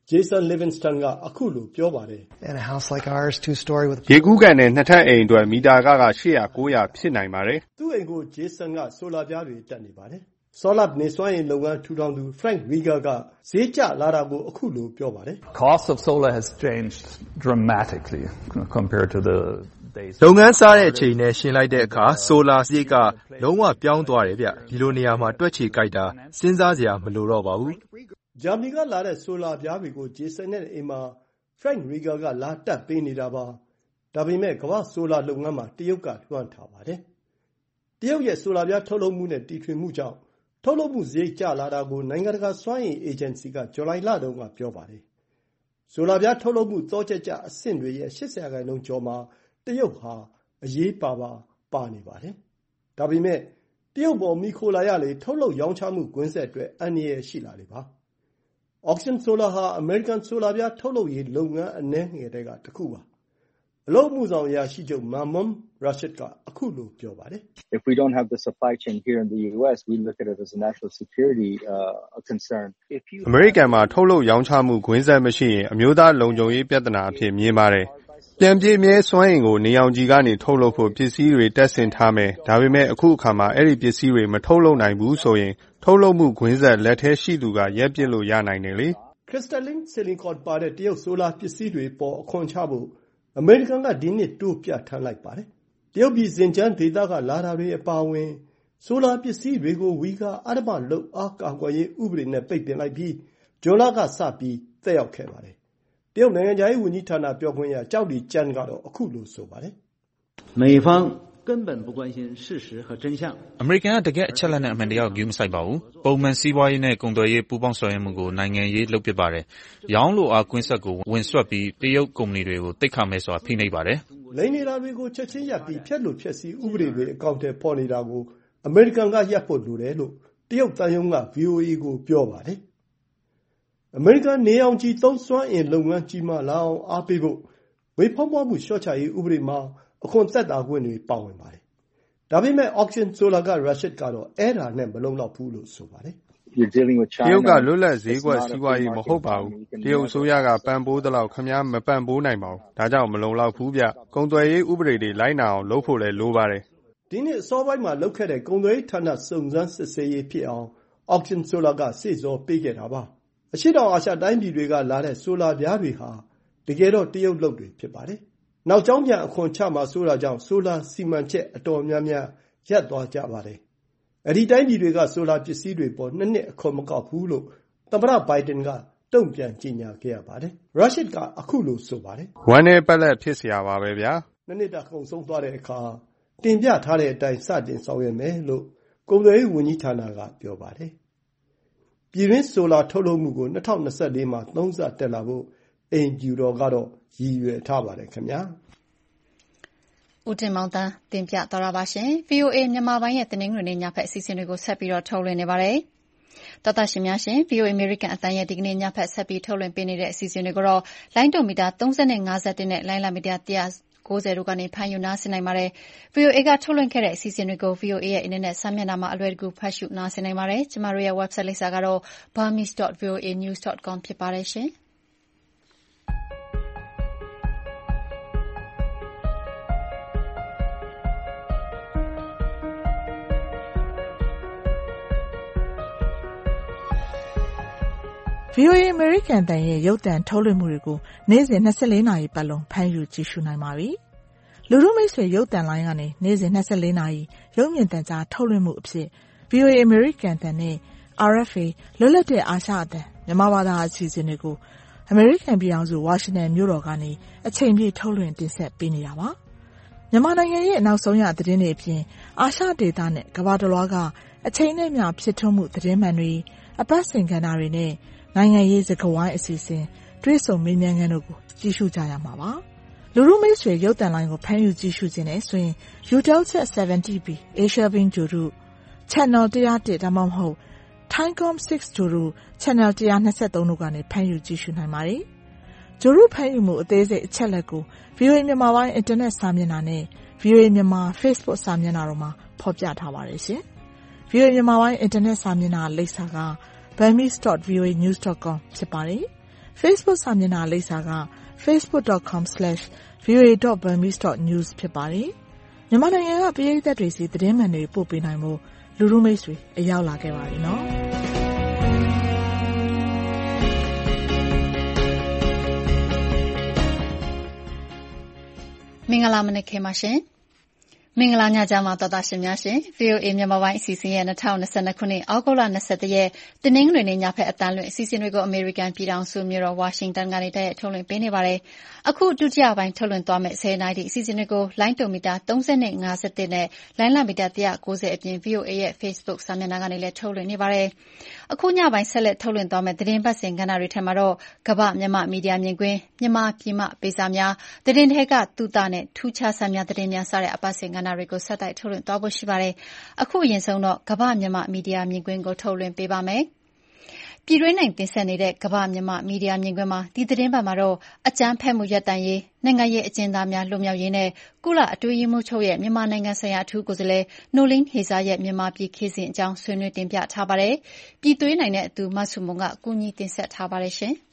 Jason Livingston ကအခုလိုပြောပါတယ် In a house like ours, two story with ရေကူးကန်နဲ့နှစ်ထပ်အိမ်အတွက်မီတာခကeight hundred nine hundredဖြစ်နိုင်ပါတယ်။သူ့အိမ်ကို Jason ကဆိုလာပြားတွေတက်နေပါတယ်။ Solar နေစွမ်းအင်လုပ်ငန်းထူထောင်သူ Frank Rieger ကဈေးကျလာတာကိုအခုလိုပြောပါတယ် Cost of solar has changed dramatically compared to the days လုပ်ငန်းစားတဲ့အချိန်နဲ့ရှင်းလိုက်တဲ့အခါ solar စရိတ်ကလုံးဝပြောင်းသွားတယ်ဗျ။ဒီလိုနေရာမှာတွက်ချေကြိုက်တာစဉ်းစားစရာမလိုတော့ပါဘူး။ဂျာမနီကလာတဲ့ဆိုလာပြားတွေကို Jason နဲ့အိမ်မှာ Frank Rieger ကလာတက်ပေးနေတာပါ။ဒါပေမဲ့ကမ္ဘာဆိုလာလုပ်ငန်းမှာတရုတ်ကလွှမ်းထားပါတယ်။တရုတ်ရဲ့ဆိုလာပြားထုတ်လုပ်မှုနဲ့တီထွင်မှုကြောင့်ထုတ်လုပ်မှုစရိတ်ကျလာတာကိုနိုင်ငံတကာစွမ်းအင်အေဂျင်စီကဇူလိုင်လတုန်းကပြောပါတယ်။ဆိုလာပြားထုတ်လုပ်မှုသောကျကျအဆင့်တွေရဲ့eighty percentကျော်မှာတရုတ်ဟာအရေးပါပါပါနေပါတယ်။ဒါပေမဲ့တရုတ်ပေါ်မိခိုလာရလေထုတ်လုပ်ရောင်းချမှုကွင်းဆက်အတွက်အန္တရာယ်ရှိလာလေပါ။ Oxen Solar ဟာ American Solar ပြားထုတ်လုပ်ရေးလုပ်ငန်းအနည်းငယ်တွေကတစ်ခုပါ။အလုပ်မှုဆောင်အရာရှိချုပ် Mahmoud Rashid ကအခုလိုပြောပါတယ် If we don't have the supply chain here in the U S, we look at it as a national security uh, a concern. အမေရိကန်မှာထုတ်လုပ်ရောင်းချမှုကွင်းဆက်မရှိရင်အမျိုးသားလုံခြုံရေးပြဿနာအဖြစ်မြင်ပါတယ်။ပြန်ပြည့်မြဲစွမ်းအင်ကိုနေအောင်ကြီးကနေထုတ်လုပ်ဖို့ပစ္စည်းတွေတက်ဆင်ထားမယ်။ဒါပေမဲ့အခုအခါမှာအဲ့ဒီပစ္စည်းတွေမထုတ်လုပ်နိုင်ဘူးဆိုရင်ထုတ်လုပ်မှုကွင်းဆက်လက်ထဲရှိသူကရက်ပစ်လို့ရနိုင်တယ်လေ။ Crystalline Silicon ပါတဲ့တရုတ်ဆိုလာပစ္စည်းတွေပေါ်အခွန်ချဖို့အမေရိကန်ကဒီနှစ်တိုးပြဋ္ဌာန်းလိုက်ပါတယ်။တရုတ်ပြည်ဇင်ကျန်းဒေသကလာတာတွေအပါအဝင်ဆိုလာပစ္စည်းတွေကိုဝီကအဓမ္မလုပ်အားကာကွယ်ရေးဥပဒေနဲ့ပိတ်ပင်လိုက်ပြီးဇွန်လကစပြီးသက်ရောက်ခဲ့ပါတယ်။တရုတ်နိုင်ငံခြားရေးဝန်ကြီးဌာနပြောခွင့်ရကျောက်လီကျန်းကတော့အခုလိုဆိုပါတယ်美方根本不关心事实和真相အမေရိကန်ကတကယ်အချက်လက်နဲ့အမှန်တရားကိုဂရုမစိုက်ပါဘူး။ပုံမှန်စီးပွားရေးနဲ့ကုန်သွယ်ရေးပူးပေါင်းဆောင်ရွက်မှုကိုနိုင်ငံရေးလုပ်ပစ်ပါတယ်။ရောင်းလိုအားကွင်းဆက်ကိုဝင်ဆွတ်ပြီးတရုတ်ကုမ္ပဏီတွေကိုတိတ်ခါမဲစွာဖိနှိပ်ပါတယ်။လိမ်နေတာတွေကိုချက်ချင်းရပ်ပြီးဖြတ်လို့ဖြတ်စီဥပဒေတွေအကောင့်ထဲပေါ်နေတာကိုအမေရိကန်ကရပ်ဖို့လိုတယ်လို့တရုတ်တန်ယုံက V O A ကိုပြောပါတယ်။အမေရိကန်နေအောင်ကြီးသုံးစွမ်းအင်လုပ်ငန်းကြီးမှလာအောင်အားပေးဖို့ဝေဖောက်ပွားမှုလျှော့ချရေးဥပဒေမှာအခွန်သက်သာခွင့်တွေပါဝင်ပါတယ်။ဒါပေမဲ့ Oxen Solar က Rashid ကတော့အဲ့ဒါနဲ့မလုံလောက်ဘူးလို့ဆိုပါတယ်။တရုတ်ကလွတ်လပ်ဈေးကွက်စီးပွားရေးမဟုတ်ပါဘူး။တရုတ်အစိုးရကပံ့ပိုးသလောက်ခင်ဗျားမပံ့ပိုးနိုင်ပါဘူး။ဒါကြောင့်မလုံလောက်ဘူးဗျ။ကုန်သွယ်ရေးဥပဒေတွေလိုက်နာအောင်လုပ်ဖို့လည်းလိုပါတယ်။ဒီနှစ်အစောပိုင်းမှာလုပ်ခဲ့တဲ့ကုန်သွယ်ရေးဌာနစုံစမ်းစစ်ဆေးရေးဖြစ်အောင် Oxen Solar ကစေ့ဆော်ပေးခဲ့တာပါ။အရှေ့တောင်အာရှတိုင်းပြည်တွေကလာတဲ့ဆိုလာပြားတွေဟာတကယ်တော့တရုတ်လုပ်တွေဖြစ်ပါတယ်။နောက်ကျောင်းပြန်အခွန်ချမှာဆိုတာကြောင့်ဆိုလာစီမံချက်အတော်များများရပ်သွားကြပါတယ်။အဲဒီတိုင်းပြည်တွေကဆိုလာပစ္စည်းတွေပေါ်နှစ်နှစ်အခွန်မကောက်ဘူးလို့သမ္မတဘိုင်ဒန်ကတုံ့ပြန်ကြေညာခဲ့ရပါတယ်။ Rashid ကအခုလိုဆိုပါတယ်။ဝမ်းနဲ့ပက်လက်ဖြစ်စရာပါပဲဗျာ။နှစ်နှစ်တာကုန်ဆုံးသွားတဲ့အခါတင်ပြထားတဲ့အတိုင်းစတင်ဆောင်ရွက်မယ်လို့ကုန်သွယ်ရေးဝန်ကြီးဌာနကပြောပါတယ်။ပြည်တွင်းဆိုလာထုတ်လုပ်မှုကိုtwenty twenty-fourမှာသုံးဆတက်လာဖို့အိမ်ဖြူတော်ကတော့ရည်ရွယ်ထားပါတယ်ခင်ဗျာ။ဦးတင်မောင်တန်းတင်ပြသွားတာပါရှင်။ V O A မြန်မာပိုင်းရဲ့တင်းငွေနေ့ညဖက်အစီအစဉ်တွေကိုဆက်ပြီးတော့ထုတ်လွှင့်နေပါတယ်။တော်တော်ရှင်များရှင် V O A American အသံရဲ့ဒီကနေ့ညဖက်ဆက်ပြီးထုတ်လွှင့်ပေးနေတဲ့အစီအစဉ်တွေကိုတော့လိုင်းတုံမီတာthirtyနဲ့fiftyနဲ့လိုင်းလာမီတာone ninetyတို့ကနေဖမ်းယူနားဆင်နိုင်ပါတယ်။ V O A ကထုတ်လွှင့်ခဲ့တဲ့အစီအစဉ်တွေကို V O A ရဲ့အင်တာနက်စာမျက်နှာမှာအလွယ်တကူဖတ်ရှုနားဆင်နိုင်ပါတယ်။ကျမတို့ရဲ့ website လိပ်စာကတော့ burmese dot v o a news dot com ဖြစ်ပါတယ်ရှင်။ V O A American အသံရဲ့ရုပ်သံထုတ်လွှင့်မှုတွေကိုနေ့စဉ်twenty-fourနာရီပတ်လုံးဖမ်းယူကြည့်ရှုနိုင်ပါပြီ။လူထုမိတ်ဆွေရုပ်သံလိုင်းကနေနေ့စဉ်twenty-fourနာရီရုပ်မြင်သံကြားထုတ်လွှင့်မှုအဖြစ် V O A American အသံနဲ့ R F A လွတ်လပ်တဲ့အာရှအသံမြန်မာဘာသာအစီအစဉ်တွေကို American ပြည်ထောင်စု Washington မြို့တော်ကနေအချိန်ပြည့်ထုတ်လွှင့်တင်ဆက်ပေးနေတာပါ။မြန်မာနိုင်ငံရဲ့နောက်ဆုံးရသတင်းတွေအပြင်အာရှဒေသနဲ့ကမ္ဘာတစ်လွှားကအချိန်နဲ့မျှဖြစ်ထွန်းမှုသတင်းမှန်တွေအပတ်စဉ်ကဏ္ဍတွေနဲ့နိုင်ငံရေးစကားဝိုင်းအစီအစဉ်တွေ့ဆုံမေးမြန်းခန်းတို့ကိုကြည့်ရှုကြရမှာပါ။လူထုမိတ်ဆွေရုပ်သံလိုင်းကိုဖမ်းယူကြည့်ရှုခြင်းနဲ့ဆိုရင် Eutelsat seventy B Asia Beam ဂြိုဟ်တု Channel one oh one ဒါမှမဟုတ် Thaicom six ဂြိုဟ်တု Channel one twenty-three တို့ကနေဖမ်းယူကြည့်ရှုနိုင်ပါတယ်။ဂြိုဟ်တုဖမ်းယူမှုအသေးစိတ်အချက်အလက်ကို V O A မြန်မာပိုင်းအင်တာနက်စာမျက်နှာနဲ့ V O A မြန်မာ Facebook စာမျက်နှာတို့မှာဖော်ပြထားပါတယ်ရှင်။ V O A မြန်မာပိုင်းအင်တာနက်စာမျက်နှာလိပ်စာကburmese dot v o a news dot com ဖြစ်ပါတယ်။ Facebook စာမျက်နှာလိပ်စာက facebook dot com slash voa dot burmese dot news ဖြစ်ပါတယ်။မြန်မာနိုင်ငံကပရိသတ်တွေစီသတင်းမှန်တွေပို့ပေးနိုင်ဖို့လူလူမိတ်ဆွေအရောက်လာခဲ့ပါပြီနော်။မင်္ဂလာမနက်ခင်းပါရှင်မင်္ဂလာညချမ်းပါတော်သားရှင်များရှင် ဗွီအိုအေ မြန်မာပိုင်းအစီအစဉ်ရဲ့၂၀၂၂ခုနှစ်အောက်တိုဘာလ၂၁ရက်တနင်္ဂနွေနေ့ညဖက်အတန်းလွှင့်အစီအစဉ်တွေကိုအမေရိကန်ပြည်ထောင်စုမြို့တော်ဝါရှင်တန်ကနေတိုက်ရိုက်ထုတ်လွှင့်ပေးနေပါတယ်။အခုဒုတိယပိုင်းထုတ်လွှင့်သွားမယ့်ဆယ်နာရီအစီအစဉ်တွေကိုလိုင်းတိုမီတာ၃၀နဲ့၅၁နဲ့လိုင်းလမီတာ၁၉၀အပြင် ဗွီအိုအေရဲ့ Facebook စာမျက်နှာကနေလည်းထုတ်လွှင့်နေပါတယ်။အခုညပိုင်းဆက်လက်ထုတ်လွှင့်သွားမယ့်သတင်းပတ်စဉ်ကဏ္ဍတွေထဲမှာတော့ကမ္ဘာမြန်မာမီဒီယာမြင်ကွင်းမြန်မာပြည်မှပေးစာများသတင်းထဲကတူတာနဲ့ထူးခြားဆန်းများသတင်းများစတဲ့အပတ်စဉ်ကဏ္ဍတွေကိုဆက်တိုက်ထုတ်လွှင့်သွားဖို့ရှိပါတယ်။အခုအရင်ဆုံးတော့ကမ္ဘာမြန်မာမီဒီယာမြင်ကွင်းကိုထုတ်လွှင့်ပေးပါမယ်။ပြည်တွင်းနိုင်တင်ဆက်နေတဲ့ကမ္ဘာမြန်မာမီဒီယာမြင်ကွင်းမှာဒီသတင်းပတ်မှာတော့အကြမ်းဖက်မှုရပ်တန့်ရေးနိုင်ငံရေးအကျဉ်းသားများလွတ်မြောက်ရေးနဲ့ကုလအတွင်းရေးမှူးချုပ်ရဲ့မြန်မာနိုင်ငံဆိုင်ရာအထူးကိုယ်စားလှယ်နိုလင်းဟေဇာရဲ့မြန်မာပြည်ခေတ်စဉ်အကြောင်းဆွေးနွေးတင်ပြထားပါတယ်။ပြည်သွေးနိုင်တဲ့အတူမဆုမွန်ကကူညီတင်ဆက်ထားပါတယ်ရှင်။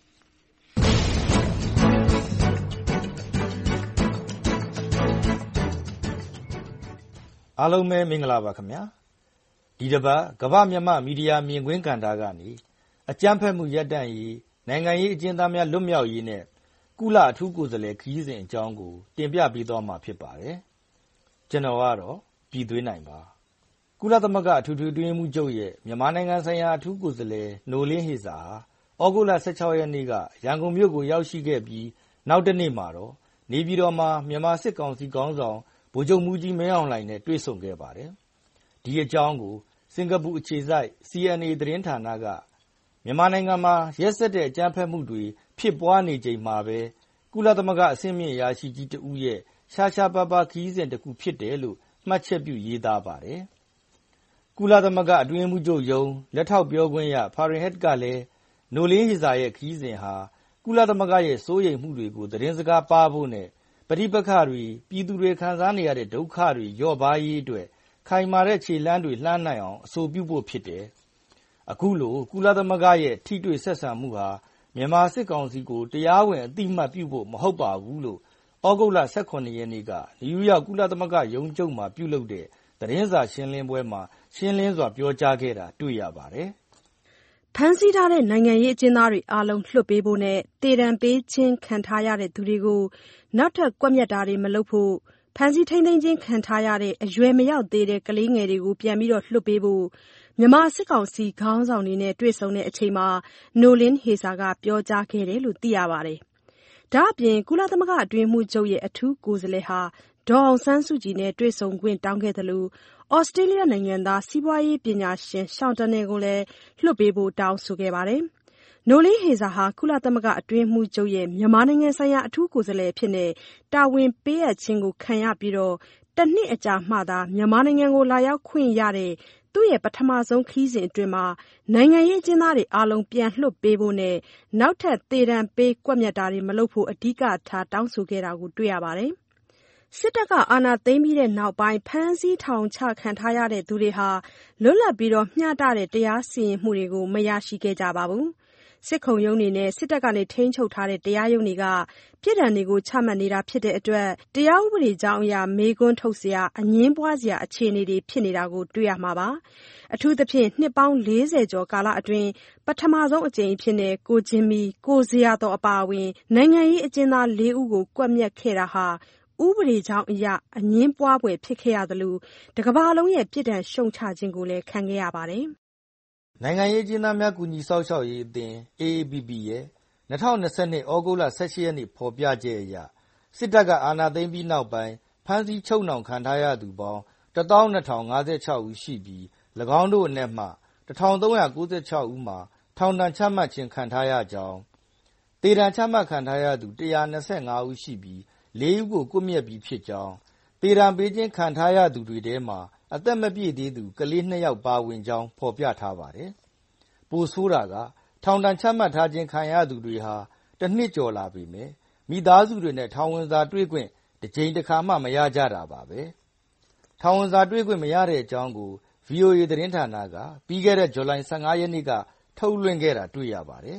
အားလုံးပဲမင်္ဂလာပါခင်ဗျာဒီတစ်ပတ်ကမ္ဘာမြန်မာမီဒီယာမြင်ကွင်းကဏ္ဍကနေအကြမ်းဖက်မှုရပ်တန့်ရေးနိုင်ငံရေးအကျဉ်းသားများလွတ်မြောက်ရေးနဲ့ကုလအထူးကိုယ်စားလှယ်ခရီးစဉ်အကြောင်းကိုတင်ပြပေးသွားမှာဖြစ်ပါတယ်ကျွန်တော်ကတော့ပြည်သွေးနိုင်ပါကုလသမဂ္ဂအထူးထွေအတွင်းမှုချုပ်ရဲ့မြန်မာနိုင်ငံဆိုင်ရာအထူးကိုယ်စားလှယ်နိုလင်းဟေဇာဟာဩဂုတ်လ၁၆ရက်နေ့ကရန်ကုန်မြို့ကိုရောက်ရှိခဲ့ပြီးနောက်တစ်နေ့မှာတော့နေပြည်တော်မှာမြန်မာစစ်ကောင်စီခေါင်းဆောင်ဗိုလ်ချုပ်မှူးကြီးမင်းအောင်လှိုင်နဲ့တွေ့ဆုံခဲ့ပါတယ်။ဒီအကြောင်းကိုစင်ကာပူအခြေစိုက် C N A သတင်းဌာနကမြန်မာနိုင်ငံမှာရက်စက်တဲ့အကြမ်းဖက်မှုတွေဖြစ်ပွားနေချိန်မှာပဲကုလသမဂ္ဂအဆင့်မြင့်အရာရှိကြီးတဦးရဲ့ရှားရှားပါးပါးခရီးစဉ်တစ်ခုဖြစ်တယ်လို့မှတ်ချက်ပြုရေးသားပါတယ်။ကုလသမဂ္ဂအတွင်းရေးမှူးချုပ်ရုံးလက်ထောက်ပြောခွင့်ရဖာရင်ဟက်ကလည်းနိုလင်းဟေဇာရဲ့ခရီးစဉ်ဟာကုလသမဂ္ဂရဲ့စိုးရိမ်မှုတွေကိုသတင်းစကားပါဖို့နဲ့ပဋိပက္ခတွေပြည်သူတွေခံစားနေရတဲ့ဒုက္ခတွေလျော့ပါးရေးအတွက်ခိုင်မာတဲ့ခြေလှမ်းတွေလှမ်းနိုင်အောင်အဆိုပြုဖို့ဖြစ်တယ်။အခုလိုကုလသမဂ္ဂရဲ့ထိတွေ့ဆက်ဆံမှုဟာမြန်မာစစ်ကောင်စီကိုတရားဝင်အသိအမှတ်ပြုဖို့မဟုတ်ပါဘူးလို့ဩဂုတ်လ၁၇ရက်နေ့ကနယူးယောက်ကုလသမဂ္ဂရုံးချုပ်မှာပြုလုပ်တဲ့သတင်းစာရှင်းလင်းပွဲမှာရှင်းလင်းစွာပြောကြားခဲ့တာတွေ့ရပါတယ်။ဖမ်းဆီးထားတဲ့နိုင်ငံရေးအကျဉ်းသားတွေအားလုံးလွှတ်ပေးဖို့နဲ့တေတံပေးခြင်းခံထားရတဲ့သူတွေကိုနောက်ထပ်ကွပ်မျက်တာတွေမလုပ်ဖို့ဖမ်းဆီးထိန်းသိမ်းခြင်းခံထားရတဲ့အရွယ်မရောက်သေးတဲ့ကလေးငယ်တွေကိုပြန်ပြီးတော့လွှတ်ပေးဖို့မြန်မာစစ်ကောင်စီခေါင်းဆောင်တွေနဲ့တွေ့ဆုံတဲ့အချိန်မှာနိုလင်းဟေဇာကပြောကြားခဲ့တယ်လို့သိရပါတယ်။ဒါ့အပြင်ကုလသမဂ္ဂအတွင်းမှုချုပ်ရဲ့အထူးကိုယ်စားလှယ်ဟာဒေါ်အောင်ဆန်းစုကြည်နဲ့တွေ့ဆုံခွင့်တောင်းခဲ့တယ်လို့ဩစတြေးလျနိုင်ငံသားစီးပွားရေးပညာရှင်ရှောင်းတနယ်ကိုလည်းလွှတ်ပေးဖို့တောင်းဆိုခဲ့ပါတယ်။နိုလင်းဟေဇာဟာကုလသမဂ္ဂအတွင်းမှုချုပ်ရဲ့မြန်မာနိုင်ငံဆိုင်ရာအထူးကိုယ်စားလှယ်ဖြစ်နေတာဝန်ပေးအပ်ခြင်းကိုခံရပြီးတော့တနှစ်အကြာမှသာမြန်မာနိုင်ငံကိုလာရောက်ခွင့်ရတဲ့သူ့ရဲ့ပထမဆုံးခရီးစဉ်အတွင်းမှာနိုင်ငံရေးအကျဉ်းသားတွေအားလုံးပြန်လွှတ်ပေးဖို့နဲ့နောက်ထပ်သေဒဏ်ပေးကွပ်မျက်တာတွေမလုပ်ဖို့အဓိကထားတောင်းဆိုခဲ့တာကိုတွေ့ရပါတယ်။စစ်တပ်ကအာဏာသိမ်းပြီးတဲ့နောက်ပိုင်းဖမ်းဆီးထောင်ချခံထားရတဲ့သူတွေဟာလွတ်လပ်ပြီးတော့မျှတတဲ့တရားစီရင်မှုတွေကိုမရရှိခဲ့ကြပါဘူး။စစ်ခုံရုံးတွေနဲ့စစ်တပ်ကနေထိန်းချုပ်ထားတဲ့တရားရုံးတွေကပြည်ထန်တွေကိုချမှတ်နေတာဖြစ်တဲ့အတွက်တရားဥပဒေကြောင်းအရာမေးခွန်းထုတ်စရာအငင်းပွားစရာအခြေအနေတွေဖြစ်နေတာကိုတွေ့ရမှာပါအထူးသဖြင့်နှစ်ပေါင်း၄၀ကျော်ကာလအတွင်းပထမဆုံးအကြိမ်ဖြစ်တဲ့ကိုချင်းမီကိုဇေယျတော်အပါအဝင်နိုင်ငံရေးအကျဉ်းသား၄ဦးကိုကွပ်မျက်ခဲ့တာဟာဥပဒေကြောင်းအရာအငင်းပွားပွဲဖြစ်ခဲ့ရသလိုတကမ္ဘာလုံးရဲ့ပြည်ထန်ရှုံချခြင်းကိုလည်းခံခဲ့ရပါတယ်နိုင်ငံရေးအကျဉ်းသားများကူညီစောင့်ရှောက်ရေးအသင်း A A P P ရဲ့၂၀၂၂ဩဂုတ်လ၁၈ရက်နေ့ဖော်ပြချက်အရစစ်တပ်ကအာဏာသိမ်းပြီးနောက်ပိုင်းဖမ်းဆီးချုပ်နှောင်ခံထားရသူပေါင်း၁၂၀၅၆ဦးရှိပြီး၎င်းတို့အနက်မှ၁၃၉၆ဦးမှာထောင်ဒဏ်ချမှတ်ခြင်းခံထားရကြောင်းသေဒဏ်ချမှတ်ခံထားရသူ၁၂၅ဦးရှိပြီး၄ဦးကိုကွပ်မျက်ပြီးဖြစ်ကြောင်းသေဒဏ်ပေးခြင်းခံထားရသူတွေထဲမှာအသက်မပြည့်သေးသူကလေးနှစ်ယောက်ပါဝင်ကြောင်းဖော်ပြထားပါတယ်။ပိုဆိုးတာကထောင်ဒဏ်ချမှတ်ထားခြင်းခံရသူတွေဟာတစ်နှစ်ကျော်လာပြီမယ်မိသားစုတွေနဲ့ထောင်ဝင်စာတွေ့ခွင့်တစ်ကြိမ်တစ်ခါမှမရကြတာပါပဲ။ထောင်ဝင်စာတွေ့ခွင့်မရတဲ့အကြောင်းကို V O A သတင်းဌာနကပြီးခဲ့တဲ့ဇူလိုင်၁၅ရက်နေ့ကထုတ်လွှင့်ခဲ့တာတွေ့ရပါတယ်။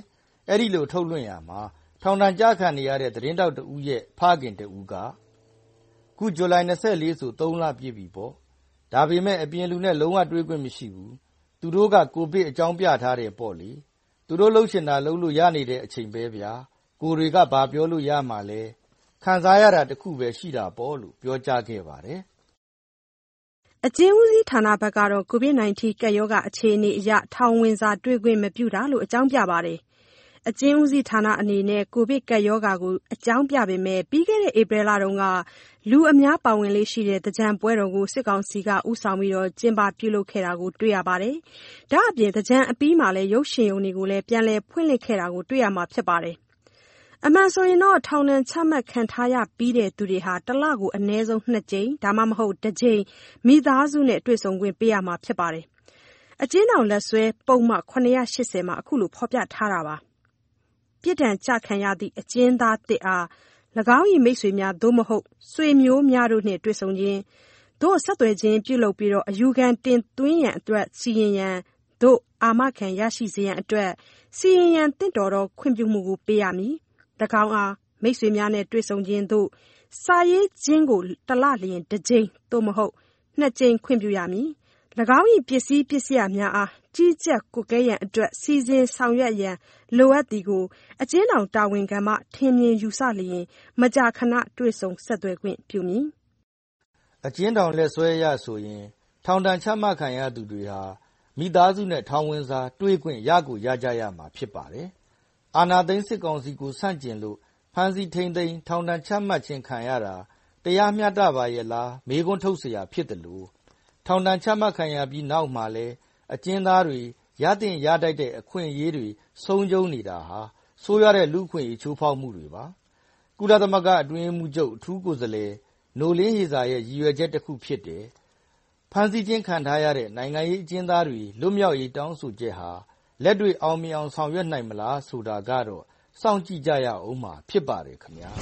အဲ့ဒီလိုထုတ်လွှင့်ရမှာထောင်ဒဏ်ကြခံနေရတဲ့သတင်းတောက်တဦးရဲ့ဖခင်တဦးကခုဇူလိုင်၂၄ဆိုသုံးလပြည့်ပြီပေါ့ဒါပေမဲ့အပြင်လူနဲ့လုံးဝတွေးခွင့်မရှိဘူးသူတို့ကကိုဗစ်အကြောင်းပြထားတယ်ပေါ့လေသူတို့လှုပ်ရှင်တာလှုပ်လို့ရနေတဲ့အချိန်ပဲဗျာကိုတွေကဘာပြောလို့ရမှာလဲခံစားရတာတခုပဲရှိတာပေါ့လို့ပြောကြားခဲ့ပါတယ်အကျဉ်းဦးစီးဌာနဘက်ကတော့ ကိုဗစ် ၁၉ ကပ်ရောဂါအခြေအနေအရထောင်ဝင်စာတွေ့ခွင့်မပြုတာလို့အကြောင်းပြပါတယ်အကျဉ်းဦးစီးဌာနအနေနဲ့ကိုဗစ်ကပ်ရောဂါကိုအကြောင်းပြပေမဲ့ပြီးခဲ့တဲ့ဧပြီလတုန်းကလူအများပါဝင်လေးရှိတဲ့သင်္ကြန်ပွဲတော်ကိုစစ်ကောင်စီကဥဆောင်ပြီးတော့ကျင်းပပြုလုပ်ခဲ့တာကိုတွေ့ရပါတယ်။ဒါအပြင်သင်္ကြန်အပြီးမှာလည်းရုပ်ရှင်ရုံတွေကိုလည်းပြန်လည်ဖွင့်လှစ်ခဲ့တာကိုတွေ့ရမှာဖြစ်ပါတယ်။အမှန်ဆိုရင်တော့ထောင်ဒဏ်ချမှတ်ခံထားရပြီးတဲ့သူတွေဟာတစ်လကိုအနည်းဆုံးနှစ်ကြိမ်ဒါမှမဟုတ်တစ်ကြိမ်မိသားစုနဲ့တွေ့ဆုံခွင့်ပေးရမှာဖြစ်ပါတယ်။အကျဉ်းထောင်လက်စွဲပုံမှန်ခုနှစ်ရာ၈၀မှာအခုလိုဖော်ပြထားတာပါ။ပြစ်ဒဏ်ကျခံရသည့်အကျဉ်းသားတစ်အား၎င်း၏မိတ်ဆွေများသို့မဟုတ်ဆွေမျိုးများတို့နှင့်တွေ့ဆုံခြင်းတို့ဆက်သွယ်ခြင်းပြုလုပ်ပြီးတော့အယူခံတင်သွင်းရန်အတွက်စီရင်ရန်တို့အာမခံရရှိစေရန်အတွက်စီရင်ရန်တင့်တော်သောခွင့်ပြုမှုကိုပေးရမည်၎င်းအားမိတ်ဆွေများနဲ့တွေ့ဆုံခြင်းတို့စာရေးခြင်းကိုတစ်လလျင်တစ်ကြိမ်သို့မဟုတ်နှစ်ကြိမ်ခွင့်ပြုရမည်၎င်း၏ပစ္စည်းပစ္စယများအားကြီးကြပ်ကွပ်ကဲရန်အတွက်စီစဉ်ဆောင်ရွက်ရန်လိုအပ်သည်ကိုအကျဉ်းထောင်တာဝန်ခံမှထင်မြင်ယူဆလျင်မကြာခဏတွေ့ဆုံဆက်သွယ်ခွင့်ပြုမည်အကျဉ်းထောင်လက်စွဲရဆိုရင်ထောင်ဒဏ်ချမှတ်ခံရသူတွေဟာမိသားစုနဲ့ထောင်ဝင်စာတွေ့ခွင့်ရကိုရကြရမှာဖြစ်ပါတယ်အာဏာသိမ်းစစ်ကောင်စီကိုဆန့်ကျင်လို့ဖမ်းဆီးထိန်းသိမ်းထောင်ဒဏ်ချမှတ်ခြင်းခံရတာတရားမျှတပါရဲ့လားမေးခွန်းထုတ်เสียဖြစ်တယ်လို့ထောင်ဒဏ်ချမှတ်ခံရပြီးနောက်မှာလဲအကျဉ်းသားတွေရတဲ့ရတိုက်တဲ့အခွင့်အရေးတွေဆုံးရှုံးနေတာဟာဆိုးရတဲ့လူခွင့်ရေးချိုးဖောက်မှုတွေပါကုလသမဂ္ဂအတွင်းမှုချုပ်အထူးကိုယ်စားလှယ်နိုလင်းဟေဇာရဲ့ရည်ရွယ်ချက်တစ်ခုဖြစ်တယ်ဖမ်းဆီးခြင်းခံထားရတဲ့နိုင်ငံရေးအကျဉ်းသားတွေလွတ်မြောက်ရေးတောင်းဆိုချက်ဟာလက်တွေ့အောင်မြင်အောင်ဆောင်ရွက်နိုင်မလားဆိုတာကတော့စောင့်ကြည့်ကြရအောင်မှာဖြစ်ပါတယ်ခင်ဗျာ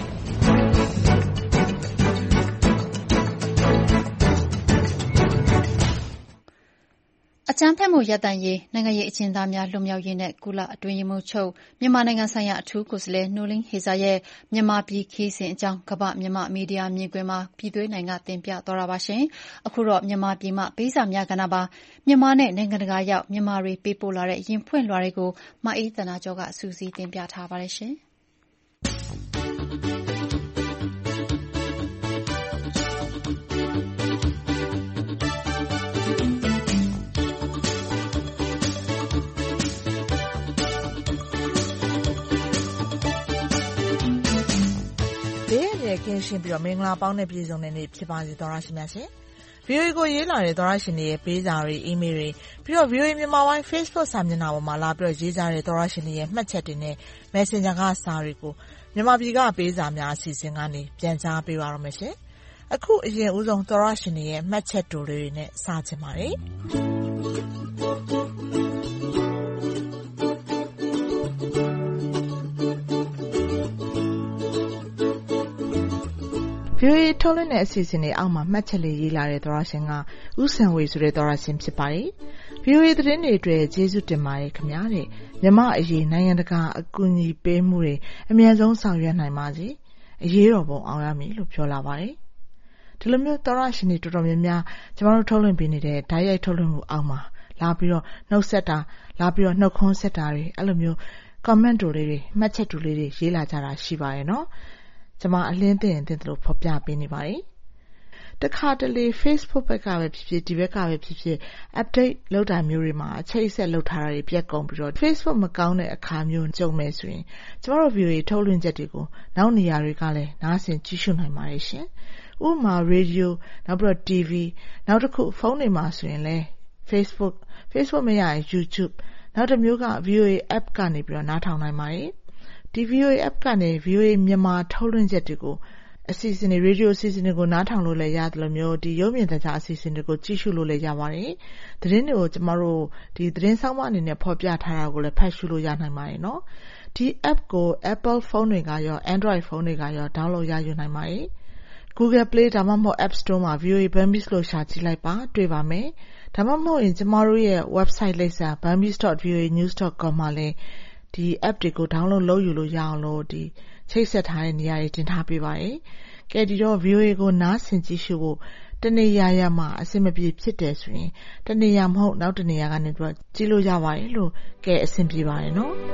အကြမ်းဖက်မှုရပ်တန့်ရေးနိုင်ငံရေးအကျဉ်းသားများလွတ်မြောက်ရေးနဲ့ကုလအတွင်းရေးမှူးချုပ်မြန်မာနိုင်ငံဆိုင်ရာအထူးကိုယ်စားလှယ်နိုလင်းဟေဇာရဲ့မြန်မာပြည်ခီးစဉ်အကြောင်းကမ္ဘာမြန်မာမီဒီယာမြင်ကွင်းမှာပြည်သွေးနိုင်ငံတင်ပြသွားတာပါရှင်။အခုတော့မြန်မာပြည်မှာပေးစာများကဏ္ဍပါမြန်မာနဲ့နိုင်ငံတကာရောက်မြန်မာတွေပေးပို့လာတဲ့ရင်ဖွင့်လွှာတွေကိုမအေးသနာကျော်ကစူးစီးတင်ပြထားပါတယ်ရှင်။ကင်းရှင်းပြီးတော့မင်္ဂလာပေါင်းနဲ့ပြည်စုံတဲ့နေ့ဖြစ်ပါစေသောရရှိမြတ်ရှင်။ဗီအိုအေကိုရေးလာတဲ့သောရရှင်တွေရဲ့ပေးစာတွေအီးမေးလ်တွေပြီးတော့ ဗီအိုအေ မြန်မာပိုင်း Facebook စာမျက်နှာပေါ်မှာလာပြီးတော့ရေးကြတဲ့သောရရှင်တွေရဲ့မှတ်ချက်တွေနဲ့ Messenger ကစာတွေကိုမြန်မာပြည်ကပေးစာများအစီအစဉ်ကနေပြန်ကြားပေးပါရမယ်ရှင်။အခုအရင်ဦးဆုံးသောရရှင်တွေရဲ့မှတ်ချက်တိုလေးတွေနဲ့စချင်ပါတယ်။ဗီအိုအေထုတ်လွှင့်တဲ့အစီအစဉ်တွေအောက်မှာမှတ်ချက်လေးရေးလာတဲ့သောရရှင်ကဦးစံဝေဆိုတဲ့သောရရှင်ဖြစ်ပါတယ်။ ဗီအိုအေသတင်းတွေအတွက်ကျေးဇူးတင်ပါတယ်ခင်ဗျာတဲ့။မြန်မာအရေးနိုင်ငံတကာအကူအညီပေးမှုတွေအမြန်ဆုံးဆောင်ရွက်နိုင်ပါစေ။အရေးတော်ပုံအောင်ရမည်လို့ပြောလာပါတယ်။ဒီလိုမျိုးသောရရှင်တွေတော်တော်များများကျမတို့ထုတ်လွှင့်ပေးနေတဲ့ဓာတ်ရိုက်ထုတ်လွှင့်မှုအောက်မှာလာပြီးတော့နှုတ်ဆက်တာလာပြီးတော့နှုတ်ခွန်းဆက်တာတွေအဲ့လိုမျိုး comment တွေလေးတွေမှတ်ချက်တွေလေးတွေရေးလာကြတာရှိပါရဲ့နော်။ကျမအလင်းသိရင်သိတယ်လို့ဖော်ပြပေးနေပါတယ်။တခါတလေ Facebook ဘက်ကပဲဖြစ်ဖြစ်ဒီဘက်ကပဲဖြစ်ဖြစ် update လုပ်တာမျိုးတွေမှာအချိတ်ဆက်လုပ်ထားတာတွေပြတ်ကုန်ပြီးတော့ Facebook မကောင်းတဲ့အခါမျိုးကြုံမယ်ဆိုရင်ကျမတို့ view တွေထုတ်လွှင့်ချက်တွေကိုနောက်နေရာတွေကလည်းနားဆင်ကြည့်ရှုနိုင်ပါတယ်ရှင်။ဥပမာ radio နောက်ပြီးတော့ တီဗီ နောက်တစ်ခုဖုန်းတွေမှာဆိုရင်လည်း Facebook Facebook မရရင် YouTube နောက်တစ်မျိုးက view app ကနေပြီးတော့နားထောင်နိုင်ပါတယ်။ဒီ ဗီအိုအေ app ကနေ ဗီအိုအေ မြန်မာထုတ်လွှင့်ချက်တွေကိုအစီအစဉ်တွေ radio အစီအစဉ်တွေကိုနားထောင်လို့လည်းရတယ်လို့မျိုးဒီရုပ်မြင်သံကြားအစီအစဉ်တွေကိုကြည့်ရှုလို့လည်းရပါတယ်။သတင်းတွေကိုကျမတို့ဒီသတင်းဆောင်မအနေနဲ့ဖော်ပြထားတာကိုလည်းဖတ်ရှုလို့ရနိုင်ပါတယ်နော်။ဒီ app ကို Apple ဖုန်းတွေကရော Android ဖုန်းတွေကရော download ရယူနိုင်ပါတယ်။ Google Play ဒါမှမဟုတ် App Store မှာ ဗီအိုအေ Bambis လို့ရှာကြည့်လိုက်ပါတွေ့ပါမယ်။ဒါမှမဟုတ်ရင်ကျမတို့ရဲ့ website လိပ်စာ bambis dot v o a news dot com မှာလည်းဒီဒီ app တွေကို download လုပ်ယူလို့ရအောင်လို့ဒီချိတ်ဆက်ထားတဲ့နေရာတွေတင်ထားပေးပါတယ်။ကဲဒီတော့ ဗီအိုအေ ကိုနားဆင်ကြည့်ရှုဖို့တနေရာရမှာအဆင်မပြေဖြစ်တယ်ဆိုရင်တနေရာမဟုတ်နောက်တနေရာကနေပြီးတော့ကြည့်လို့ရပါတယ်လို့ကဲအဆင်ပြေပါတယ်နော်။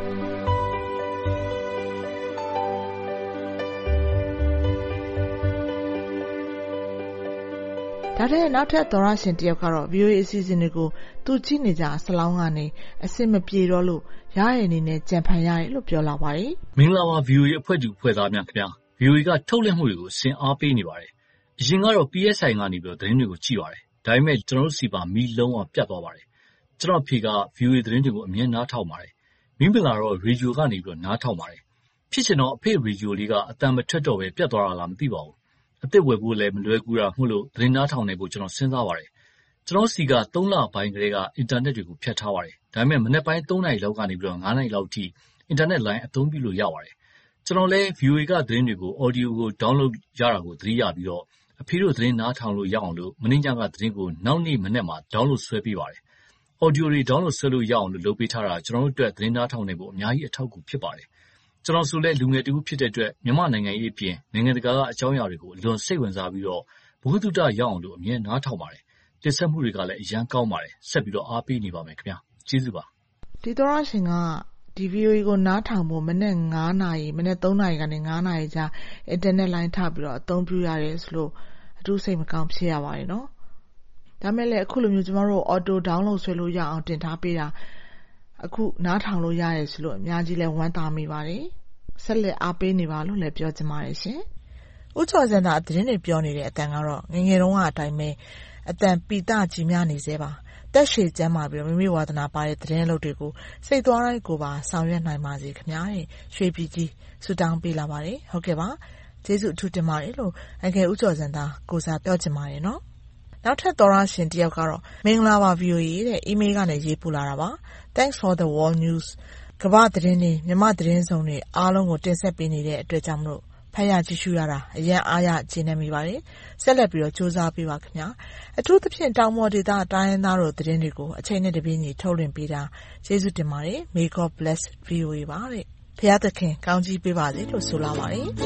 ဒါတဲ့နောက်ထပ်သောရရှင်တယောက်ကတော့ ဗီအိုအေ အစီအစဉ်တွေကိုသူကြည့်နေကြဆလောင်းကနေအဆင်မပြေတော့လို့ရရအနေနဲ့ကြံဖန်ရတယ်လို့ပြောလာပါတယ်။မင်္ဂလာပါ ဗီအိုအေ အဖွဲ့သူအဖွဲ့သားများခင်ဗျာ။ ဗီအိုအေ ကထုတ်လွှင့်မှုတွေကိုအစဉ်အားပေးနေပါတယ်။အရင်ကတော့ ပီ အက်စ် အိုင် ကနေပြီးတော့သတင်းတွေကိုကြည့်ပါတယ်။ဒါပေမဲ့ကျွန်တော်တို့စီပါမီးလုံးဝပြတ်သွားပါတယ်။ကျွန်တော်အဖေက ဗီအိုအေ သတင်းတွေကိုအမြဲနားထောင်ပါတယ်။မိမလာတော့ရေဒီယိုကနေပြီးတော့နားထောင်ပါတယ်။ဖြစ်ချင်တော့အဖေရေဒီယိုလေးကအတန်မထွက်တော့ပဲပြတ်သွားတာလားမသိပါဘူး။အသက်ဝယ်ဖို့လည်းမလွယ်ကူတာမှုလို့သတင်းနားထောင်နေဖို့ကျွန်တော်စဉ်းစားပါတယ်။ကျွန်တော်စီကသုံးလပိုင်းကလေးကအင်တာနက်တွေကိုဖျက်ထားပါတယ်။ဒါပေမဲ့မနေ့ပိုင်းသုံးနာရီလောက်ကနေပြီးတော့ငါးနာရီလောက်ထိအင်တာနက်လိုင်းအသုံးပြုလို့ရပါတယ်။ကျွန်တော်လည်း ဗီအိုအေ ကသတင်းတွေကို audio ကို download ရတာကိုသတိရပြီးတော့အဖေတို့သတင်းနားထောင်လို့ရအောင်လို့မင်းညကသတင်းကိုနောက်နေ့မနေ့မှာ download ဆွဲပေးပါတယ်။ audio တွေ download ဆွဲလို့ရအောင်လို့လုပ်ပေးထားတာကျွန်တော်တို့အတွက်သတင်းနားထောင်နေဖို့အများကြီးအထောက်အကူဖြစ်ပါတယ်။ကျွန်တော်ဆိုလည်းလူငယ်တူဖြစ်တဲ့အတွက်မြန်မာနိုင်ငံရေးအပြင်နိုင်ငံတကာကအကြောင်းအရာတွေကိုအလွန်စိတ်ဝင်စားပြီးတော့ဘုဟုတုတရအောင်လို့အမြဲနားထောင်ပါတယ်။တင်ဆက်မှုတွေကလည်းအရန်ကောင်းပါတယ်။ဆက်ပြီးတော့အားပေးနေပါမယ်ခင်ဗျာ။ကျေးဇူးပါ။ဒီသောရရှင်ကဒီ ဗီအိုအေ ကိုနားထောင်ဖို့မနေ့ငါးနာရီမနေ့သုံးနာရီကနေငါးနာရီကြာအင်တာနက်လိုင်းထပ်ပြီးတော့အသုံးပြုရတယ်ဆိုလို့အထူးစိတ်မကောင်းဖြစ်ရပါတယ်နော်။ဒါမဲ့လည်းအခုလိုမျိုးကျမတို့ auto download ဆွဲလို့ရအောင်တင်ထားပေးတာအခုနားထောင်လို့ရတယ်ဆိုလို့အများကြီးလည်းဝမ်းသာမိပါတယ်။ဆက်လက်အားပေးနေပါလို့လည်းပြောချင်ပါတယ်ရှင်။ဦးကျော်စံသာသတင်းတွေပြောနေတဲ့အတန်ကတော့ငငယ်တုန်းကအတိုင်းပဲအတန်ပီတကြီးများနေစေပါ။တက်ရှည်ကျမ်းမာပြီးတော့မိမိဝါသနာပါတဲ့သတင်းအလုပ်တွေကိုစိတ်သွားတိုင်းကိုပါဆောင်ရွက်နိုင်ပါစေခင်ဗျာ။ရွှေပြည်ကြီးဆုတောင်းပေးလာပါတယ်။ဟုတ်ကဲ့ပါ။ကျေးဇူးအထူးတင်ပါတယ်လို့အငယ်ဦးကျော်စံသာကိုစားပြောချင်ပါတယ်နော်။နောက်ထပ်သောရရှင်တယောက်ကတော့မင်္ဂလာပါ ဗီအိုအေ တဲ့ email ကနေရေးပို့လာတာပါ။ Thanks for the world news ကမ္ဘာသတင်းတွေမြန်မာသတင်းစုံတွေအားလုံးကိုတင်ဆက်ပေးနေတဲ့အတွက်ကြောင့်မလို့ဖတ်ရကြည့်ရှုရတာအရန်အားရကျေနပ်မိပါတယ်။ဆက်လက်ပြီးတော့စူးစမ်းပေးပါခင်ဗျာ။အထူးသဖြင့်တောင်ပေါ်ဒေသတိုင်းရင်းသားတို့သတင်းတွေကိုအချိန်နဲ့တပြေးညီထုတ်လွှင့်ပေးတာကျေးဇူးတင်ပါတယ်။ May God bless ဗီအိုအေ ပါတဲ့။ဘုရားသခင်ကောင်းချီးပေးပါစေလို့ဆိုလာပါတယ်။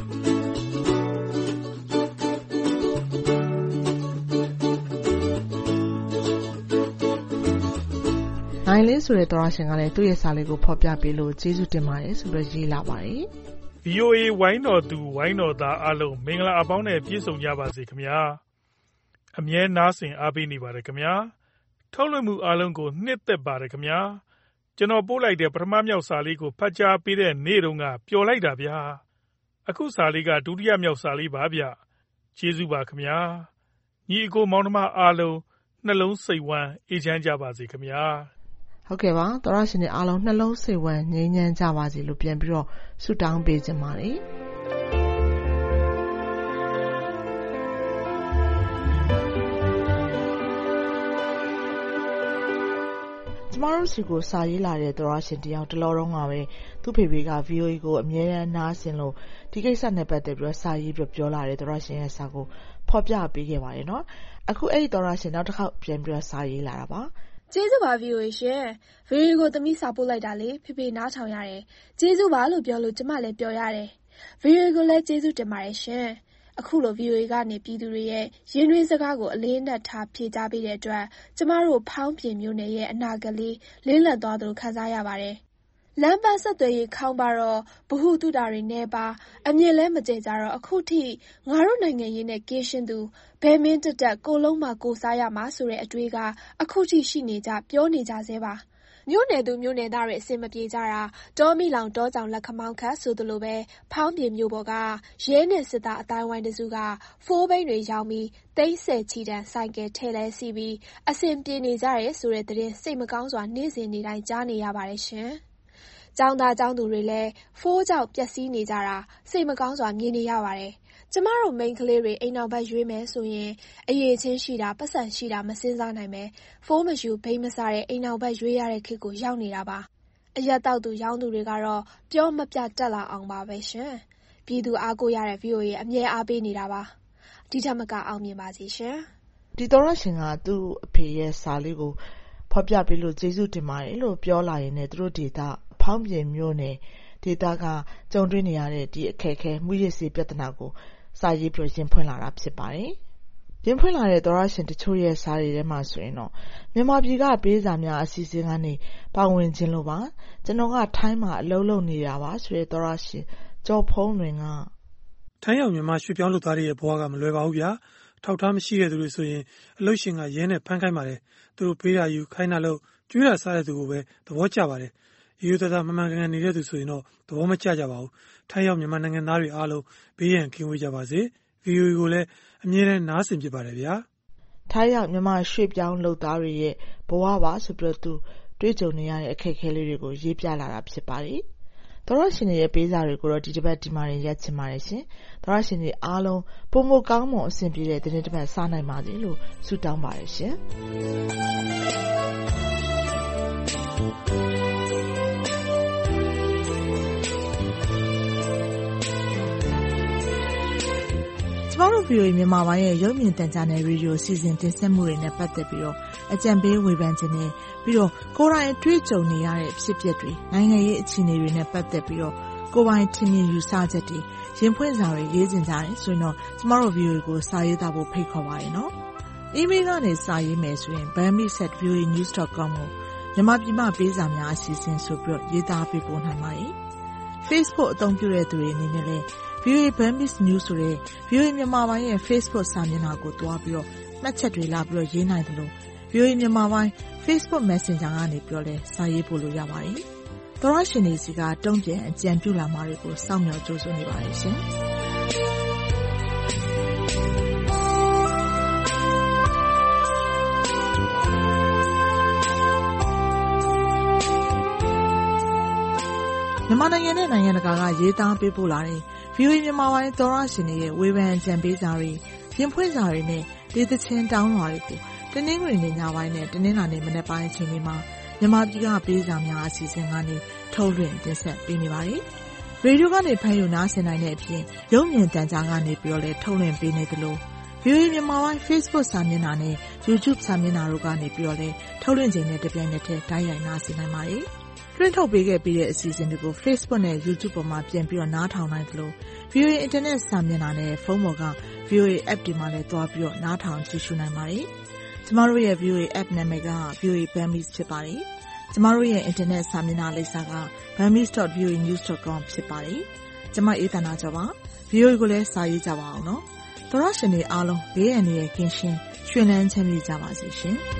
နိုင်လေးဆိုတဲ့သောရရှင်ကလည်းသူ့ရဲ့စာလေးကိုဖော်ပြပေးလို့ကျေးဇူးတင်ပါတယ်ဆိုပြီးရေးလာပါတယ်။ဗီအိုအေ ဝိုင်းတော်သူဝိုင်းတော်သားအားလုံးမင်္ဂလာအပေါင်းနဲ့ပြည့်စုံကြပါစေခင်ဗျာအမြဲနားဆင်အားပေးနေပါတယ်ခင်ဗျာထုတ်လွှင့်မှုအားလုံးကိုနှစ်သက်ပါတယ်ခင်ဗျာကျွန်တော်ပို့လိုက်တဲ့ပထမမြောက်စာလေးကိုဖတ်ကြားပေးတဲ့နေ့တုန်းကပျော်လိုက်တာဗျာအခုစာလေးကဒုတိယမြောက်စာလေးပါဗျကျေးဇူးပါခင်ဗျာညီအကိုမောင်နှမအားလုံးနှလုံးစိတ်ဝမ်းအေးချမ်းကြပါစေခင်ဗျာဟုတ်ကဲ့ပါသောရရှင်တွေအားလုံးနှလုံးစိတ်ဝမ်းငြိမ်းချမ်းကြပါစေလို့ပြန်ပြီးတော့ဆုတောင်းပေးခြင်းပါတယ်ကျမတို့စီကိုစာရေးလာတဲ့သောရရှင်တယောက်တလောတုန်းကပဲသူ့ဖေဖေက ဗီအိုအေ ကိုအမြဲတမ်းနားဆင်လို့ဒီကိစ္စနဲ့ပတ်သက်ပြီးတော့စာရေးပြီးပြောလာတဲ့သောရရှင်ရဲ့စာကိုဖော်ပြပေးခဲ့ပါတယ်နော်အခုအဲ့ဒီသောရရှင်နောက်တစ်ခေါက်ပြန်ပြီးတော့စာရေးလာတာပါကျေးဇူးပါ ဗီအိုအေ ရှင်ဗီအိုအေကိုသမီးစာပို့လိုက်တာလေဖေဖေနားထောင်ရတယ်ကျေးဇူးပါလို့ပြောလို့ကျမလည်းပြောရတယ်ဗီအိုအေကိုလည်းကျေးဇူးတင်ပါတယ်ရှင်အခုလို ဗီအိုအေ ကနေပြည်သူတွေရဲ့ရင်းနှီးစကားကိုအလေးနက်ထားဖြေကြားပေးတဲ့အတွက်ကျမတို့ဖောင်းပြင်မျိုးနယ်ရဲ့အနာဂတ်လေးလင်းလက်သွားသလိုခံစားရပါတယ်လမ်းပန်းဆက်သွယ်ရေးခေါင်းပါတော့ဘဟုတုတာတွေနဲ့ပါအမြင်လဲမကျကြတော့အခုထိငါတို့နိုင်ငံရေးနဲ့ကင်းရှင်းသူဘယ်မင်းတက်တက်ကိုလုံးမှာကိုစားရမှာဆိုတဲ့အတွေးကအခုထိရှိနေကြပြောနေကြသေးပါမြို့နယ်သူမြို့နယ်သားတွေအစင်မပြေကြတာတောမီလောင်တောကြောင်လက်ခမောင်းခတ်ဆိုသလိုပဲဖောင်းပြေမြို့ပေါ်ကရဲနဲ့စစ်သားအတိုင်းဝိုင်းတစုကဖိုးဘိန်းတွေရောင်းပြီးသိန်းဆယ်ချီတန်ဆိုင်ကယ်ထဲလဲစီးပြီးအစင်ပြေနေကြရဲဆိုတဲ့သတင်းစိတ်မကောင်းစွာနေ့စဉ်နေ့တိုင်းကြားနေရပါတယ်ရှင်ကျောင်းသားကျောင်းသူတွေလည်းဖိုးကြောက်ပျက်စီးနေကြတာစိတ်မကောင်းစွာမြင်နေရပါတယ်ကျမတို့မိန်းကလေးတွေအိမ်နောက်ဘက်ရွေးမယ်ဆိုရင်အရေးချင်းရှိတာပတ်စံရှိတာမစင်စားနိုင်ပဲဖိုးမယူဘိန်းမစားတဲ့အိမ်နောက်ဘက်ရွေးရတဲ့ခေတ်ကိုရောက်နေတာပါအရက်တောက်သူရောင်းသူတွေကတော့ပြောမပြတက်လာအောင်ပါပဲရှင်ပြည်သူအားကိုရတဲ့ ဗီအိုအေ အမြဲအားပေးနေတာပါဒီထက်မကအောင်မြင်ပါစေရှင်ဒီတော်ရရှင်ကသူ့အဖေရဲ့စာလေးကိုဖော်ပြပေးလို့ကျေးဇူးတင်ပါတယ်လို့ပြောလာရင်လည်းသူတို့ဒေတာဖဖောင်းပြင်မြို့နယ်ဒေသကကြုံတွေ့နေရတဲ့ဒီအခက်အခဲမူရစ်စေပြဿနာကိုစာရေးပြီးရင်ဖွင့်လာတာဖြစ်ပါတယ်။ရင်ဖွင့်လာတဲ့သောရရှင်တချို့ရဲ့စာတွေထဲမှာဆိုရင်တော့မြန်မာပြည်ကပေးစာများအစီအစဉ်ကနေပါဝင်ခြင်းလို့ပါကျွန်တော်ကထိုင်းမှာအလုပ်လုပ်နေတာပါဆိုတဲ့သောရရှင်ကျော်ဖုံးတွင်ကထိုင်းရောက်မြန်မာရွှေ့ပြောင်းလုပ်သားတွေရဲ့ဘဝကမလွယ်ပါဘူးဗျာထောက်ထားမရှိတဲ့သူတွေဆိုရင်အလုပ်ရှင်ကရဲနဲ့ဖမ်းခိုင်းပါတယ်သူတို့ပေးတာယူခိုင်းတာလို့ကျွေးတာစားတဲ့သူကိုပဲသဘောကျပါတယ်ရိုးရိုးသားသားမမှန်ကန်ကန်နေတဲ့သူဆိုရင်တော့သဘောမကျကြပါဘူးထိုင်းရောက်မြန်မာနိုင်ငံသားတွေအားလုံးဘေးရန်ကင်းဝေးကြပါစေ ဗီအိုအေ ကိုလည်းအမြဲတမ်းနားဆင်ဖြစ်ပါတယ်ဗျာထိုင်းရောက်မြန်မာရွှေ့ပြောင်းလုပ်သားတွေရဲ့ဘဝပါဆိုပြီးတော့သူတွေ့ကြုံနေရတဲ့အခက်အခဲလေးတွေကိုရေးပြလာတာဖြစ်ပါတယ်သောရရှင်ရဲ့ပေးစာတွေကိုတော့ဒီတစ်ပတ်ဒီမှာရက်ချင်ပါတယ်ရှင်သောရရှင်တွေအားလုံးပုံမကောင်းမွန်အဆင်ပြေတဲ့ဒီနေ့တစ်ပတ်စားနိုင်ပါစေလို့ဆုတောင်းပါတယ်ရှင်ကျမတို့ ဗီအိုအေ မြန်မာပိုင်းရဲ့ရုပ်မြင်သံကြားနယ်ရေဒီယိုစီစဉ်တင်ဆက်မှုတွေနဲ့ပတ်သက်ပြီးတော့အကြံပေးဝေဖန်ခြင်းနဲ့ပြီးတော့ကိုယ်တိုင်အတွေ့အကြုံနေရတဲ့ဖြစ်ပျက်တွေနိုင်ငံရေးအခြေအနေတွေနဲ့ပတ်သက်ပြီးတော့ကိုယ်ပိုင်ထင်မြင်ယူဆချက်တွေရင်ဖွင့်စာတွေရေးတင်ကြတယ်ဆိုရင်တော့ကျမတို့ ဗီအိုအေ ကိုစာရေးသားဖို့ဖိတ်ခေါ်ပါရနော်။ email ကနေစာရေးမယ်ဆိုရင် burmese at v o a news dot com ကိုမြန်မာပြည်မှာပေးစာများအစီအစဉ်ဆိုပြီးတော့ရေးသားပေးပို့နိုင်ပါတယ်။ Facebook အသုံးပြုတဲ့သူတွေအနေနဲ့လည်းဗီအိုအေ Burmese News ဆိုတဲ့ ဗီအိုအေ မြန်မာပိုင်းရဲ့ Facebook စာမျက်နှာကိုတွားပြီးတော့မှတ်ချက်တွေလာပြီးတော့ရေးနိုင်တယ်လို့ ဗီအိုအေ မြန်မာပိုင်း Facebook Messenger ကနေပြောလဲစာရေးပို့လို့ရပါတယ်။သောရရှင်တွေစီကတုံ့ပြန်အကြံပြုလာမှာတွေကိုစောင့်မျှော်ကြိုးစားနေပါတယ်ရှင်။မြန်မာနိုင်ငံနဲ့နိုင်ငံတကာကရေးသားပေးပို့လာတဲ့ ဗီအိုအေ မြန်မာပိုင်းသောရရှင်တွေရဲ့ဝေဖန်အကြံပေးစာတွေရင်ဖွင့်စာတွေနဲ့ဒေသချင်းတောင်းလွှာတွေကိုတနင်္ဂနွေနေ့ညပိုင်းနဲ့တနင်္လာနေ့မနက်ပိုင်းအချိန်တွေမှာမြန်မာပြည်ကပေးစာများအစီအစဉ်ကနေထုတ်လွှင့်တင်ဆက်ပေးနေပါတယ်။ရေဒီယိုကနေဖမ်းယူနားဆင်နိုင်တဲ့အပြင်ရုပ်မြင်သံကြားကနေပြီးတော့လည်းထုတ်လွှင့်ပေးနေသလို ဗီအိုအေ မြန်မာပိုင်း Facebook စာမျက်နှာနဲ့ YouTube စာမျက်နှာတို့ကနေပြီးတော့လည်းထုတ်လွှင့်ခြင်းနဲ့တပြိုင်နက်တည်းတိုက်ရိုက်နားဆင်နိုင်ပါတယ်။တွင်းထုတ်ပေးခဲ့ပြီးတဲ့အစီအစဉ်တွေကို Facebook နဲ့ YouTube ပေါ်မှာပြန်ပြီးတော့နားထောင်နိုင်သလို ဗီအိုအေ Internet စာမျက်နှာနဲ့ဖုန်းပေါ်က ဗီအိုအေ App တွေမှာလည်းတွားပြီးတော့နားထောင်ကြည့်ရှုနိုင်ပါတယ်။ကျမတို့ရဲ့ ဗီအိုအေ App နာမည်က ဗီအိုအေ Burmese ဖြစ်ပါတယ်။ကျမတို့ရဲ့ Internet စာမျက်နှာလိပ်စာက burmese dot v o a news dot com ဖြစ်ပါတယ်။ကျမအေးသနာကျော်ပါ။ ဗီအိုအေကိုလည်းစာရေးကြပါအောင်နော်။သောရရှင်တွေအားလုံးဘေးအန္တရာယ်ကင်းရှင်းရွှင်လန်းချမ်းမြေ့ကြပါစေရှင်။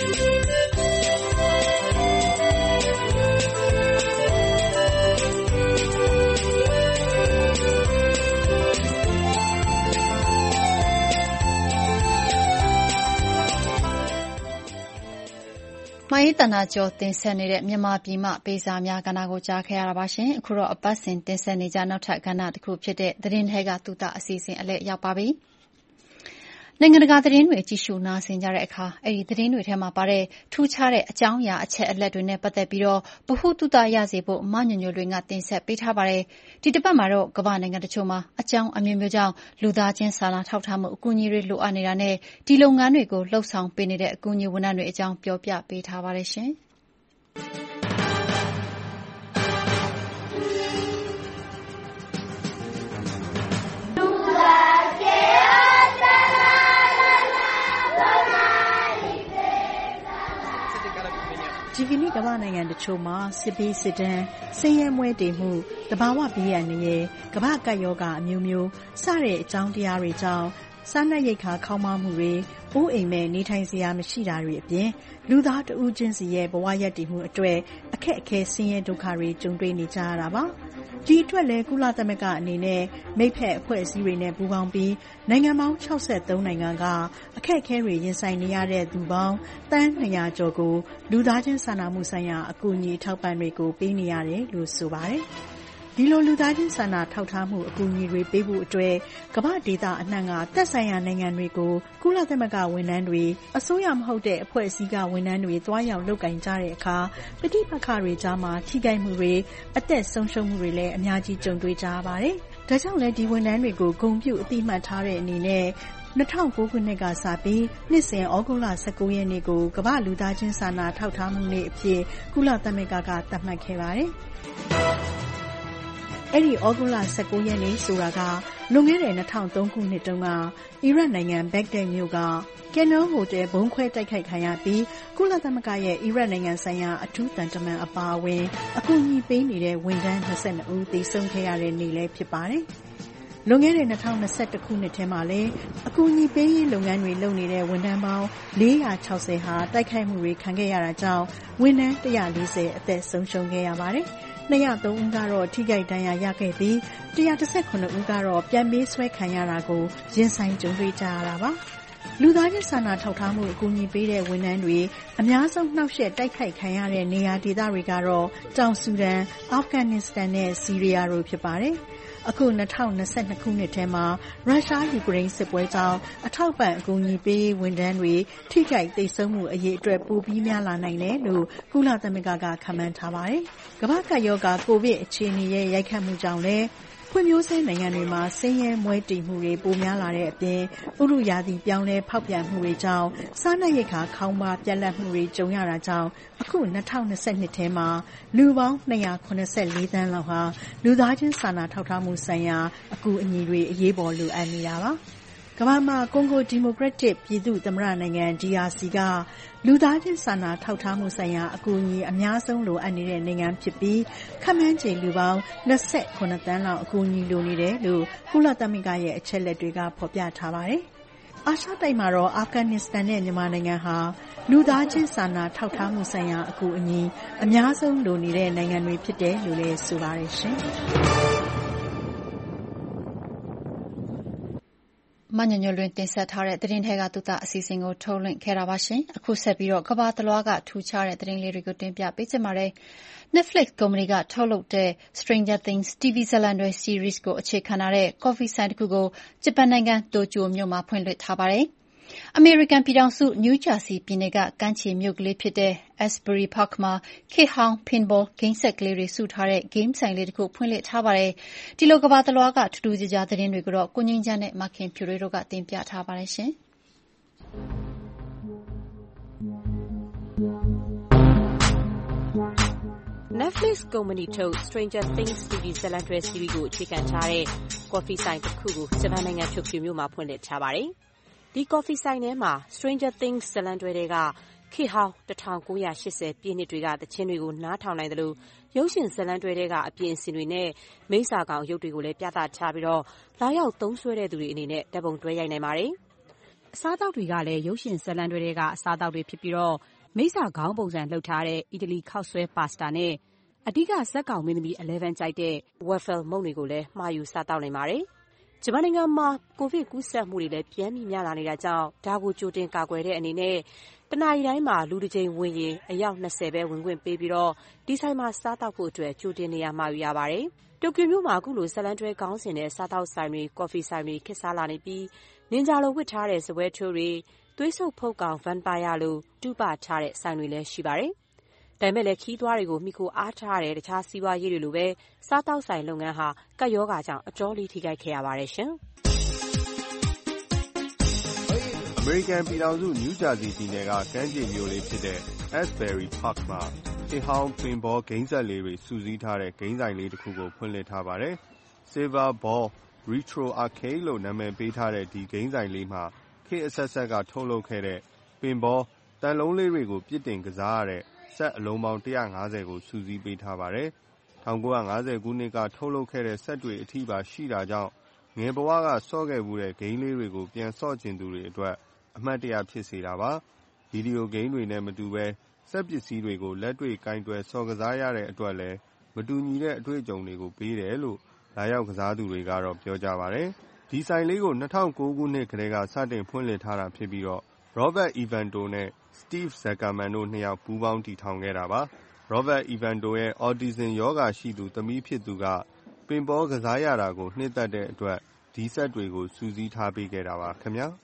မိုင်းတနာကျော်တင်ဆက်နေတဲ့မြန်မာပြည်မှပေးစာများကဏ္ဍကိုကြားခဲ့ရတာပါရှင်အခုတော့အပတ်စဉ်တင်ဆက်နေကြနောက်ထပ်ကဏ္ဍတစ်ခုဖြစ်တဲ့သတင်းထဲကသူတာအစီအစဉ်အလဲရောက်ပါပြီနိုင်ငံတကာသတင်းတွေကြည့်ရှုနားဆင်ကြတဲ့အခါအဲ့ဒီသတင်းတွေထဲမှာပါတဲ့ထူးခြားတဲ့အကြောင်းအရာအချက်အလက်တွေနဲ့ပတ်သက်ပြီးတော့ဗဟုသုတရစေဖို့မညွညွတွေကတင်ဆက်ပေးထားပါတယ်ဒီတစ်ပတ်မှာတော့ကမ္ဘာနိုင်ငံတချို့မှာအကြောင်းအမျိုးမျိုးကြောင့်လူသားချင်းစာနာထောက်ထားမှုအကူအညီတွေလိုအပ်နေတာနဲ့ဒီလုပ်ငန်းတွေကိုလှုပ်ဆောင်ပေးနေတဲ့အကူအညီဝန်ထမ်းတွေအကြောင်းပြောပြပေးထားပါတယ်ရှင်ဒီကနေ့ကမ္ဘာနိုင်ငံတချို့မှာစစ်ဘေးစစ်ဒဏ်ဆင်းရဲမွဲတေမှုတဘာဝဘေးရန်တွေကမ္ဘာကပ်ရောဂါအမျိုးမျိုးစတဲ့အကြောင်းတရားတွေကြောင့်စားနပ်ရိက္ခာခေါင်းပါမှုတွေအိုးအိမ်မဲ့နေထိုင်စရာမရှိတာတွေအပြင်လူသားတဦးချင်းစီရဲ့ဘဝရပ်တည်မှုအတွက်အခက်အခဲဆင်းရဲဒုက္ခတွေကြုံတွေ့နေကြရတာပါဒီအတွက်လည်းကုလသမဂ္ဂအနေနဲ့မိဖက်အဖွဲ့အစည်းတွေနဲ့ပူးပေါင်းပြီးနိုင်ငံပေါင်း၆၃နိုင်ငံကအခက်အခဲတွေရင်ဆိုင်နေရတဲ့သူပေါင်းတန်း၂၀၀ကျော်ကိုလူသားချင်းစာနာမှုဆိုင်ရာအကူအညီထောက်ပံ့တွေကိုပေးနေရတယ်လို့ဆိုပါတယ်ဒီလိုလူသားချင်းစာနာထောက်ထားမှုအကူအညီတွေပေးဖို့အတွက်ကမ္ဘာဒေသအနှံ့ကသက်ဆိုင်ရာနိုင်ငံတွေကိုကုလသမဂ္ဂဝန်ထမ်းတွေအစိုးရမဟုတ်တဲ့အဖွဲ့အစည်းကဝန်ထမ်းတွေတွားရောက်လုပ်ကင်ကြတဲ့အခါပဋိပက္ခတွေကြားမှာထိခိုက်မှုတွေအသက်ဆုံးရှုံးမှုတွေလည်းအများကြီးကြုံတွေ့ကြရပါတယ်။ဒါကြောင့်လည်းဒီဝန်ထမ်းတွေကိုဂုဏ်ပြုအသိမှတ်ထားတဲ့အနေနဲ့၂၀၀၉ ခုနှစ်ကစပြီးနှစ်စဉ်ဩဂုတ်လ၁၉ရက်နေ့ကိုကမ္ဘာ့လူသားချင်းစာနာထောက်ထားမှုနေ့အဖြစ်ကုလသမဂ္ဂကသတ်မှတ်ခဲ့ပါတယ်။အဲ့ဒီဩဂုတ်လ၁၉ရက်နေ့ဆိုတာကလွန်ခဲ့တဲ့၂၀၀၃ခုနှစ်တုန်းကအီရတ်နိုင်ငံဘက်ဂဒက်မြို့ကကယ်နိုဟိုတယ်ဘုံခွဲတိုက်ခိုက်ခံရပြီးကုလသမဂ္ဂရဲ့အီရတ်နိုင်ငံဆိုင်ရာအထူးသံတမန်အပါအဝင်အကူအညီပေးနေတဲ့ဝန်ထမ်း၂၂ဦးသေဆုံးခဲ့ရတဲ့နေ့လည်းဖြစ်ပါတယ်။လွန်ခဲ့တဲ့၂၀၂၁ခုနှစ်ထဲမှာလည်းအကူအညီပေးရေးလုပ်ငန်းတွေလုပ်နေတဲ့ဝန်ထမ်းပေါင်း၄၆၀ဟာတိုက်ခိုက်မှုတွေခံခဲ့ရတာကြောင့်ဝန်ထမ်း၁၄၀အသက်ဆုံးရှုံးခဲ့ရပါတယ်။၂၀၃ဦးကတော့ထိခိုက်ဒဏ်ရာရခဲ့ပြီး၁၁၇ဦးကတော့ပြန်ပေးဆွဲခံရတာကိုရင်ဆိုင်ကြုံတွေ့ကြရတာပါ။လူသားချင်းစာနာထောက်ထားမှုအကူအညီပေးတဲ့ဝန်ထမ်းတွေအများဆုံးနှောက်ယှက်တိုက်ခိုက်ခံရတဲ့နေရာဒေသတွေကတော့တောင်ဆူဒန်၊အာဖဂန်နစ္စတန်နဲ့ဆီးရီးယားတို့ဖြစ်ပါတယ်။အခု၂၀၂၂ခုနှစ်ထဲမှာရုရှားယူကရိန်းစစ်ပွဲကြောင့်အထောက်ပံ့အကူအညီပေးရေးဝန်ထမ်းတွေထိခိုက်သေဆုံးမှုအရေအတွက်ပိုပြီးများလာနိုင်တယ်လို့ကုလသမဂ္ဂကခန့်မှန်းထားပါတယ်။ကမ္ဘာ့ကပ်ရောဂါကိုဗစ်အခြေအနေရဲ့ရိုက်ခတ်မှုကြောင့်လည်းဖွံ့ဖြိုးဆဲနိုင်ငံတွေမှာဆင်းရဲမွဲတေမှုတွေပိုများလာတဲ့အပြင်ဥတုရာသီပြောင်းလဲဖောက်ပြန်မှုတွေကြောင့်စားနပ်ရိက္ခာခေါင်းပါးပြတ်လတ်မှုတွေကြုံရတာကြောင့်အခု၂၀၂၂ထဲမှာလူပေါင်း၂၇၄သန်းလောက်ဟာလူသားချင်းစာနာထောက်ထားမှုဆိုင်ရာအကူအညီတွေအရေးပေါ်လိုအပ်နေတာပါ။ကမ္ဘာမှာကွန်ဂိုဒီမိုကရက်တစ်ပြည်သူ့သမ္မတနိုင်ငံ ဒီအာစီ ကလူသားချင်းစာနာထောက်ထားမှုဆိုင်ရာအကူအညီအများဆုံးလိုအပ်နေတဲ့နိုင်ငံဖြစ်ပြီးခန့်မှန်းခြေလူပေါင်း၂၇သန်းလောက်အကူအညီလိုနေတယ်လို့ကုလသမဂ္ဂရဲ့အချက်အလက်တွေကဖော်ပြထားပါတယ်။အာရှတိုက်မှာတော့အာဖဂန်နစ္စတန်နဲ့မြန်မာနိုင်ငံဟာလူသားချင်းစာနာထောက်ထားမှုဆိုင်ရာအကူအညီအများဆုံးလိုနေတဲ့နိုင်ငံတွေဖြစ်တယ်လို့လည်းဆိုပါတယ်ရှင်။မညညလွင်တင်ဆက်ထားတဲ့သတင်းထဲကသုတအစီအစဉ်ကိုထုတ်လွှင့်ခဲ့တာပါရှင်။အခုဆက်ပြီးတော့ကမ္ဘာတလွှားကထူးခြားတဲ့သတင်းလေးတွေကိုတင်ပြပေးချင်ပါတယ်။ Netflix ကုမ္ပဏီကထုတ်လုပ်တဲ့ Stranger Things တီဗီဇာတ်လမ်းတွဲ series ကိုအခြေခံထားတဲ့ကော်ဖီဆိုင်တစ်ခုကိုဂျပန်နိုင်ငံတိုကျိုမြို့မှာဖွင့်လှစ်ထားပါတယ်။အမေရိကန်ပြည်ထောင်စုနယူးဂျာစီပြည်နယ်ကကမ်းခြေမြို့ကလေးဖြစ်တဲ့ Asbury Park မှာခေတ်ဟောင်း Pinball ဂိမ်းဆက်ကလေးတွေစုထားတဲ့ဂိမ်းဆိုင်လေးတစ်ခုဖွင့်လှစ်ထားပါတယ်။ဒီလိုကမ္ဘာတလွှားကထူးထူးခြားခြားသတင်းတွေကိုတော့ကိုငြိမ်းချမ်းနဲ့မခင်ဖြူတွေတို့ကတင်ပြထားပါတယ်ရှင်။ Netflix ကုမ္ပဏီထုတ် Stranger Things တီဗီဇာတ်လမ်းတွဲ series ကိုအခြေခံထားတဲ့ကော်ဖီဆိုင်တစ်ခုကိုဂျပန်နိုင်ငံတိုကျိုမြို့မှာဖွင့်လှစ်ထားပါတယ်။ဒီကော်ဖီဆိုင်ထဲမှာ Stranger Things ဇာတ်လမ်းတွဲတွေကခေတ်ဟောင်း၁၉၈၀ပြည့်နှစ်တွေကသချင်းတွေကိုနားထောင်နိုင်တယ်လို့ရုပ်ရှင်ဇာတ်လမ်းတွဲတွေကအပြင်အစင်တွေနဲ့မိစ္ဆာကောင်ရုပ်တွေကိုလည်းပြသထားပြီးတော့လာရောက်သုံးစွဲတဲ့သူတွေအနေနဲ့ဓာတ်ပုံတွဲရိုက်နိုင်ပါတယ်။အစားအသောက်တွေကလည်းရုပ်ရှင်ဇာတ်လမ်းတွဲတွေကအစားအသောက်တွေဖြစ်ပြီးတော့မိစ္ဆာခေါင်းပုံစံလှုပ်ထားတဲ့အီတလီခောက်ဆွဲပါစတာနဲ့အဓိကဇက်ကောင်မင်းသမီးelevenကြိုက်တဲ့ waffle မုန့်တွေကိုလည်းမှာယူစားသောက်နိုင်ပါတယ်။ဂျပန်နိုင်ငံမှာကိုဗစ်ကူးစက်မှုတွေလည်းပြန်ပြီးများလာနေတာကြောင့်ဒါကိုကြိုတင်ကာကွယ်တဲ့အနေနဲ့တနာရီတိုင်းမှာလူတစ်ကြိမ်ဝင်ရင်အယောက်၂၀ပဲဝင်ခွင့်ပေးပြီးတော့ဒီဆိုင်မှာစားသောက်ဖို့အတွက်ကြိုတင်နေရာမှာယူရပါတယ်။တိုကျိုမြို့မှာအခုလိုဇာတ်လမ်းတွဲခေါင်းစဉ်နဲ့စားသောက်ဆိုင်တွေကော်ဖီဆိုင်တွေခေတ်စားလာနေပြီးနင်ဂျာလိုဝတ်ထားတဲ့စပွဲထိုးတွေသွေးဆုပ်ဖုတ်ကောင်ဗန်ပါယာလိုတူပထားတဲ့ဆိုင်တွေလည်းရှိပါတယ်။ဒါပေမဲ့လည်းခီးသွားတွေကိုမိခိုအားထားတဲ့တခြားစီးပွားရေးတွေလိုပဲစားတောက်ဆိုင်လုပ်ငန်းဟာကပ်ရောဂါကြောင့်အတော်လေးထိခိုက်ခဲ့ရပါတယ်ရှင်။အမေရိကန်ပြည်ထောင်စုနယူးဂျာစီပြည်နယ်ကကမ်းခြေမြို့လေးဖြစ်တဲ့ Asbury Park မှာခေတ်ဟောင်း Pinball ဂိမ်းဆက်လေးတွေစုစည်းထားတဲ့ဂိမ်းဆိုင်လေးတစ်ခုကိုဖွင့်လှစ်ထားပါတယ်။ Silver Ball Retro Arcade လို့နာမည်ပေးထားတဲ့ဒီဂိမ်းဆိုင်လေးမှာခေတ်အဆက်ဆက်ကထုတ်လုပ်ခဲ့တဲ့ Pinball တန်လုံးလေးတွေကိုပြစ်တင်ကစားရတဲ့ဆက်အလုံးပေါင်း၁၅၀ကိုစုစည်းပေးထားပါတယ်။၁၉၅၀ခုနှစ်ကထုတ်လုပ်ခဲ့တဲ့ဆက်တွေအထိပါရှိတာကြောင့်ငယ်ဘဝကဆော့ခဲ့မှုတဲ့ဂိမ်းလေးတွေကိုပြန်ဆော့ကျင်သူတွေအတွက်အမှတ်တရဖြစ်စေတာပါ။ဗီဒီယိုဂိမ်းတွေနဲ့မတူဘဲဆက်ပစ္စည်းတွေကိုလက်တွေ့ကင်တွယ်ဆော့ကစားရတဲ့အတွက်လည်းမတူညီတဲ့အတွေ့အကြုံတွေကိုပေးတယ်လို့လာရောက်ကစားသူတွေကတော့ပြောကြပါတယ်။ဒီဆိုင်လေးကို၂၀၀၉ခုနှစ်ကတည်းကစတင်ဖွင့်လှစ်ထားတာဖြစ်ပြီးတော့ Robert Evanto နဲ့ Steve Zuckerman တို့နှစ်ယောက်ပူးပေါင်းတည်ထောင်ခဲ့တာပါ။ Robert Evanto ရဲ့ Autism ရောဂါရှိသူသမီးဖြစ်သူကပင်ဘောကစားရတာကိုနှစ်သက်တဲ့အတွက်ဒီဆက်တွေကိုစူးစီးထားပေးခဲ့တာပါခင်ဗျာ။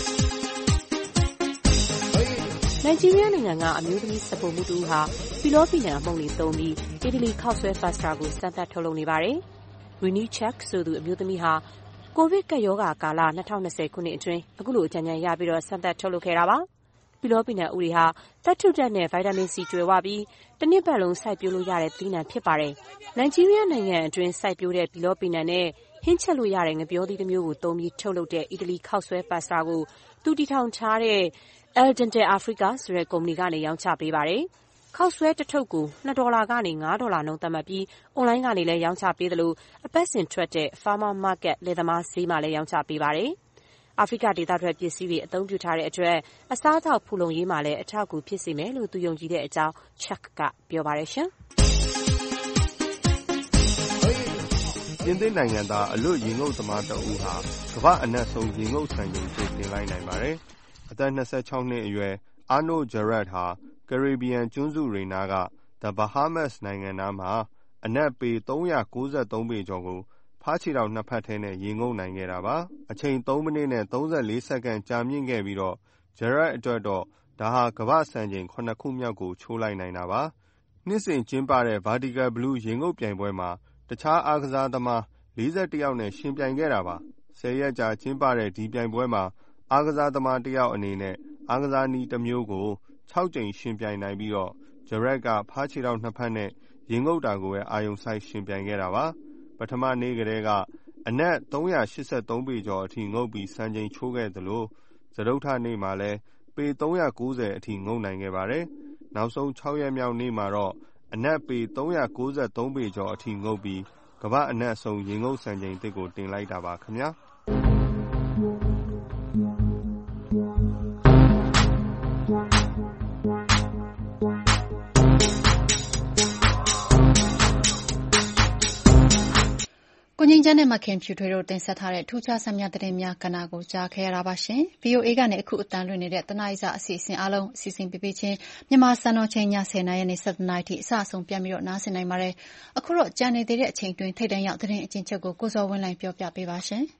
နိုင်ဂျီးရီးယားနိုင်ငံကအမျိုးသမီးစပုံမှုတူဟာဖီလောပီနန်အမှုန့်တွေသုံးပြီးအီတလီခောက်ဆွဲပါစတာကိုစမ်းသပ်ထုတ်လုပ်နေပါတယ်။ Rini Chak ဆိုသူအမျိုးသမီးဟာကိုဗစ်ကပ်ရောဂါကာလ၂၀၂၀ခုနှစ်အတွင်းအခုလိုအကြံဉာဏ်ရပြီးတော့စမ်းသပ်ထုတ်လုပ်ခဲ့တာပါ။ပီလောပီနံဥတွေဟာသတ္တုဓာတ်နဲ့ဗိုက်တာမင်စီကြွယ်ဝပြီးတစ်နှစ်ပတ်လုံးစိုက်ပျိုးလို့ရတဲ့သီးနှံဖြစ်ပါတယ်။နိုင်ဂျီးရီးယားနိုင်ငံအတွင်းစိုက်ပျိုးတဲ့ပီလောပီနံနဲ့ဟင်းချက်လို့ရတဲ့ငပြောသီးတစ်မျိုးကိုသုံးပြီးထုတ်လုပ်တဲ့အီတလီခောက်ဆွဲပက်စတာကိုသူတည်ထောင်ထားတဲ့ El Dente Africa ဆိုတဲ့ကုမ္ပဏီကနေရောင်းချပေးပါတယ်။ခောက်ဆွဲတစ်ထုပ်ကို၂ဒေါ်လာကနေ၅ဒေါ်လာနှုန်းသတ်မှတ်ပြီးအွန်လိုင်းကနေလည်းရောင်းချပေးသလိုအပတ်စဉ်ထွက်တဲ့ Farmer Market လယ်သမားဈေးမှာလည်းရောင်းချပေးပါတယ်။အာဖရိကဒေသထွက်ပစ္စည်းတွေအသုံးပြုထားတဲ့အတွက်အစားအသောက်ဖူလုံရေးမှာလည်းအထောက်အကူဖြစ်စေမယ်လို့သူယုံကြည်တဲ့အကြောင်း Chuck ကပြောပါတယ်ရှင်။ပြင်သစ်နိုင်ငံသားအလွတ်ရေငုပ်သမားတဦးဟာကမ္ဘာအနက်ဆုံးရေငုပ်စံချိန်ကိုတင်လိုက်နိုင်ပါတယ်။အသက်၂၆နှစ်အရွယ် Arnaud Jarret ဟာကာရေဘီယံကျွန်းစုတွေနားက The Bahamas နိုင်ငံနားမှာအနက်ပေ၃၉၃ပေကျော်ကိုဖားခြေထောက်နှစ်ဖက်ထဲနဲ့ရေငုပ်နိုင်ခဲ့တာပါ။အချိန်၃မိနစ်နဲ့၃၄စက္ကန့်ကြာမြင့်ခဲ့ပြီးတော့ Jarret အတွက်တော့ဒါဟာကမ္ဘာ့စံချိန်၇ခုမြောက်ကိုချိုးလိုက်နိုင်တာပါ။နှစ်စဉ်ကျင်းပတဲ့ Vertical Blue ရေငုပ်ပြိုင်ပွဲမှာတခြားအားကစားသမား၄၁ယောက်နဲ့ယှဉ်ပြိုင်ခဲ့တာပါ။ဆယ်ရက်ကြာကျင်းပတဲ့ဒီပြိုင်ပွဲမှာအားကစားသမားတစ်ယောက်အနေနဲ့အားကစားနည်းတစ်မျိုးကို၆ကြိမ်ယှဉ်ပြိုင်နိုင်ပြီးတော့ Jarret ကဖားခြေထောက်နှစ်ဖက်နဲ့ရေငုပ်တာကိုပဲအာရုံစိုက်ယှဉ်ပြိုင်ခဲ့တာပါ။ပထမနေ့ကတည်းကအနက်၃၈၃ပေကျော်အထိငုပ်ပြီးစံချိန်ချိုးခဲ့သလိုစတုတ္ထနေ့မှာလည်းပေ၃၉၀အထိငုပ်နိုင်ခဲ့ပါတယ်။နောက်ဆုံး၆ရက်မြောက်နေ့မှာတော့အနက်ပေ၃၉၃ပေကျော်အထိငုပ်ပြီးကမ္ဘာအနက်ဆုံးရေငုပ်စံချိန်သစ်ကိုတင်လိုက်တာပါခင်ဗျာ။ကိုငြိမ်းချမ်းနဲ့မခင်ဖြူထွေးတို့တင်ဆက်ထားတဲ့ထူးခြားဆန်းမြသတင်းများကဏ္ဍကိုကြားခဲ့ရတာပါရှင်။ဗွီအိုအေကနေအခုအတန်းလွှင့်နေတဲ့တနားရီစာအစီအစဉ်အားလုံးအစီအစဉ်ပြပြချင်းမြန်မာစံတော်ချိန်ည၁၀နာရီနဲ့၁၇နာရီထိအစအဆုံးပြန်ပြီးတော့နားဆင်နိုင်ပါတယ်။အခုတော့ကြံနေသေးတဲ့အချိန်တွင်ထိတ်တန့်ရောက်သတင်းအကျဉ်းချုပ်ကိုကိုစောဝင်းလှိုင်ပြောပြပေးပါရှင်။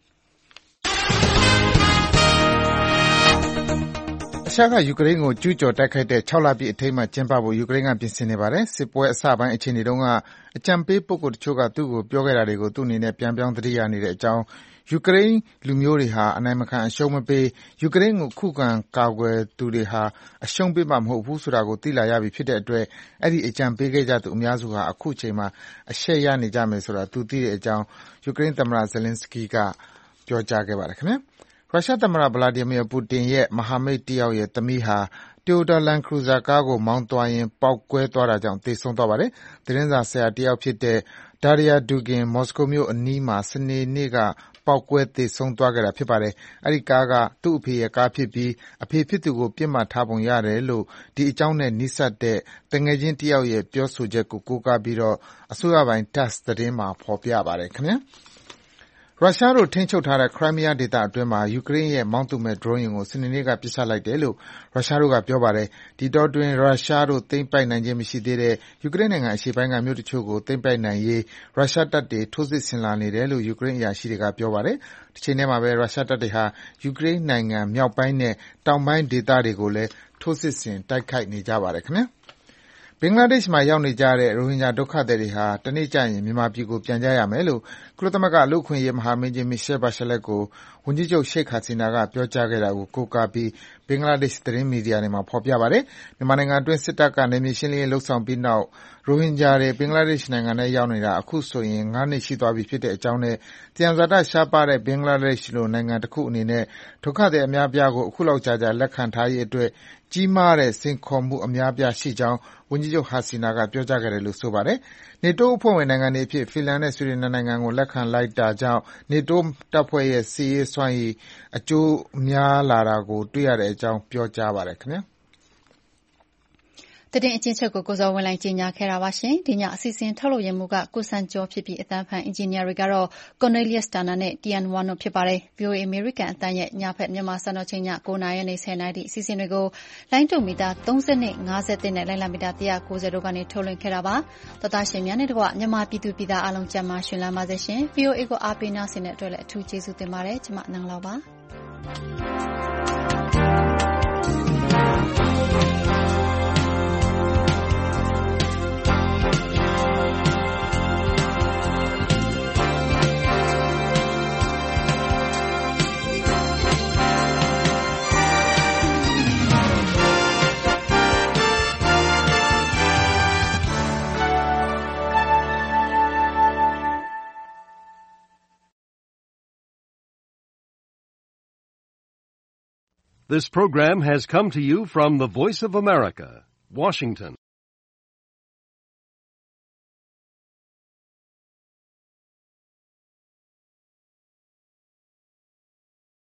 ရုရှားကယူကရိန်းကိုကျူးကျော်တိုက်ခိုက်တဲ့၆လပြည့်အထိမ်းအမှတ်ကျင်းပဖို့ယူကရိန်းကပြင်ဆင်နေပါတယ်။စစ်ပွဲအစပိုင်းအခြေအနေတုန်းကအကြံပေးပုဂ္ဂိုလ်တချို့ကသူ့ကိုပြောခဲ့တာတွေကိုသူ့အနေနဲ့ပြန်ပြောင်းသတိရနေတဲ့အကြောင်း၊ယူကရိန်းလူမျိုးတွေဟာအနိုင်မခံအရှုံးမပေး၊ယူကရိန်းကိုခုခံကာကွယ်သူတွေဟာအရှုံးပေးမှာမဟုတ်ဘူးဆိုတာကိုသိလာရပြီဖြစ်တဲ့အတွက်အဲဒီအကြံပေးခဲ့ကြသူအများစုဟာအခုချိန်မှာအရှက်ရနေကြမယ်ဆိုတာသူသိတဲ့အကြောင်းယူကရိန်းသမ္မတ Zelenskyy ကပြောကြားခဲ့ပါတယ်ခင်ဗျာ။ရုရှားသမ္မတ Vladimir Putin ရဲ့မဟာမိတ်တယောက်ရဲ့သမီးဟာ Toyota Land Cruiser ကားကိုမောင်းသွားရင်းပေါက်ကွဲသွားတာကြောင့်သေဆုံးသွားပါတယ်။သတင်းစာဆရာတယောက်ဖြစ်တဲ့ Daria Dugin မော်စကိုမြို့အနီးမှာစနေနေ့ကပေါက်ကွဲသေဆုံးသွားခဲ့တာဖြစ်ပါတယ်။အဲဒီကားကသူ့အဖေရဲ့ကားဖြစ်ပြီးအဖေဖြစ်သူကိုပစ်မှတ်ထားပုံရတယ်လို့ဒီအကြောင်းနဲ့နီးစပ်တဲ့သူငယ်ချင်းတယောက်ရဲ့ပြောဆိုချက်ကိုကိုးကားပြီးအစိုးရပိုင် TASS သတင်းမှာဖော်ပြပါတယ်ခင်ဗျာ။ရုရှားတို့ထိန်းချုပ်ထားတဲ့ Crimea ဒေသအတွင်းမှာယူကရိန်းရဲ့မောင်းသူမဲ့ဒရုန်းယာဉ်ကိုစနေနေ့ကပစ်ချလိုက်တယ်လို့ရုရှားတို့ကပြောပါတယ်။ဒီအတောအတွင်းရုရှားတို့သိမ်းပိုက်နိုင်ခြင်းမရှိသေးတဲ့ယူကရိန်းနိုင်ငံအရှေ့ပိုင်းကမြို့တချို့ကိုသိမ်းပိုက်နိုင်ရေးရုရှားတပ်တွေထိုးစစ်ဆင်လာနေတယ်လို့ယူကရိန်းအရာရှိတွေကပြောပါတယ်။တချိန်တည်းမှာပဲရုရှားတပ်တွေဟာယူကရိန်းနိုင်ငံမြောက်ပိုင်းနဲ့တောင်ပိုင်းဒေသတွေကိုလည်းထိုးစစ်ဆင်တိုက်ခိုက်နေကြပါတယ်ခင်ဗျာ။ဘင်္ဂလားဒေ့ရှ်မှာရောက်နေကြတဲ့ရိုဟင်ဂျာဒုက္ခသည်တွေဟာတနေ့ကျရင်မြန်မာပြည်ကိုပြန်ကြရမယ်လို့ကုလသမဂ္ဂလူ့အခွင့်အရေးမဟာမင်းကြီး Michelle Bachelet ကိုဝန်ကြီးချုပ် Sheikh Hasina ကပြောကြားခဲ့တာကိုကိုးကားပြီးဘင်္ဂလားဒေ့ရှ်သတင်းမီဒီယာတွေမှာဖော်ပြပါတယ်။မြန်မာနိုင်ငံအတွင်းစစ်တပ်ကနယ်မြေရှင်းလင်းရေးလုပ်ဆောင်ပြီးနောက်ရိုဟင်ဂျာတွေဘင်္ဂလားဒေ့ရှ်နိုင်ငံထဲရောက်နေတာအခုဆိုရင်ငါးနှစ်ရှိသွားပြီဖြစ်တဲ့အကြောင်းနဲ့သယံဇာတရှားပါးတဲ့ဘင်္ဂလားဒေ့ရှ်လိုနိုင်ငံတခုအနေနဲ့ဒုက္ခသည်အများအပြားကိုအခုလောက်ကြာကြာလက်ခံထားရေးအတွက်ကြီးမားတဲ့စိန်ခေါ်မှုအများအပြားရှိကြောင်းဝန်ကြီးချုပ် Hasina ကပြောကြားခဲ့တယ်လို့ဆိုပါတယ်။ နေတိုးအဖွဲ့ဝင်နိုင်ငံတွေအဖြစ်ဖင်လန်နဲ့ဆွီဒင်နှစ်နိုင်ငံကိုလက်ခံလိုက်တာကြောင့်နေတိုးတပ်ဖွဲ့ရဲ့စစ်ရေးစွမ်းရည်အကျိုးများလာတာကိုတွေ့ရတဲ့အကြောင်းပြောကြားပါတယ်ခင်ဗျာ။သတင်းအကျဉ်းချုပ်ကိုကိုစောဝင်းလှိုင်ကြီးညာခဲ့တာပါရှင်။ဒီညအစီအစဉ်ထုတ်လုပ်ရမှုကကိုစံကျော်ဖြစ်ပြီးအတန်းဖန်အင်ဂျင်နီယာတွေကတော့ Cornelius Turner နဲ့ Tian Wan တို့ဖြစ်ပါတယ်။ ဗွီအိုအေ American အသံရဲ့ညဖက်မြန်မာစံတော်ချိန်ည၉နာရီနဲ့၁၀နာရီထိအစီအစဉ်တွေကိုလိုင်းတုံမီတာ၃၂ ၅၁နဲ့လိုင်းလံမီတာ၁၉၀တို့ကနေထုတ်လွှင့်ခဲ့တာပါ။သောသားရှင်များနဲ့တကွမြန်မာပြည်သူပြည်သားအလုံးကျန်းမာရှင်လန်းပါစေရှင်။ ဗွီအိုအေကိုအားပေးနားဆင်တဲ့အတွက်လည်းအထူးကျေးဇူးတင်ပါတယ်။ကျွန်မနန်းလောက်ပါ။ This program has come to you from the Voice of America, Washington.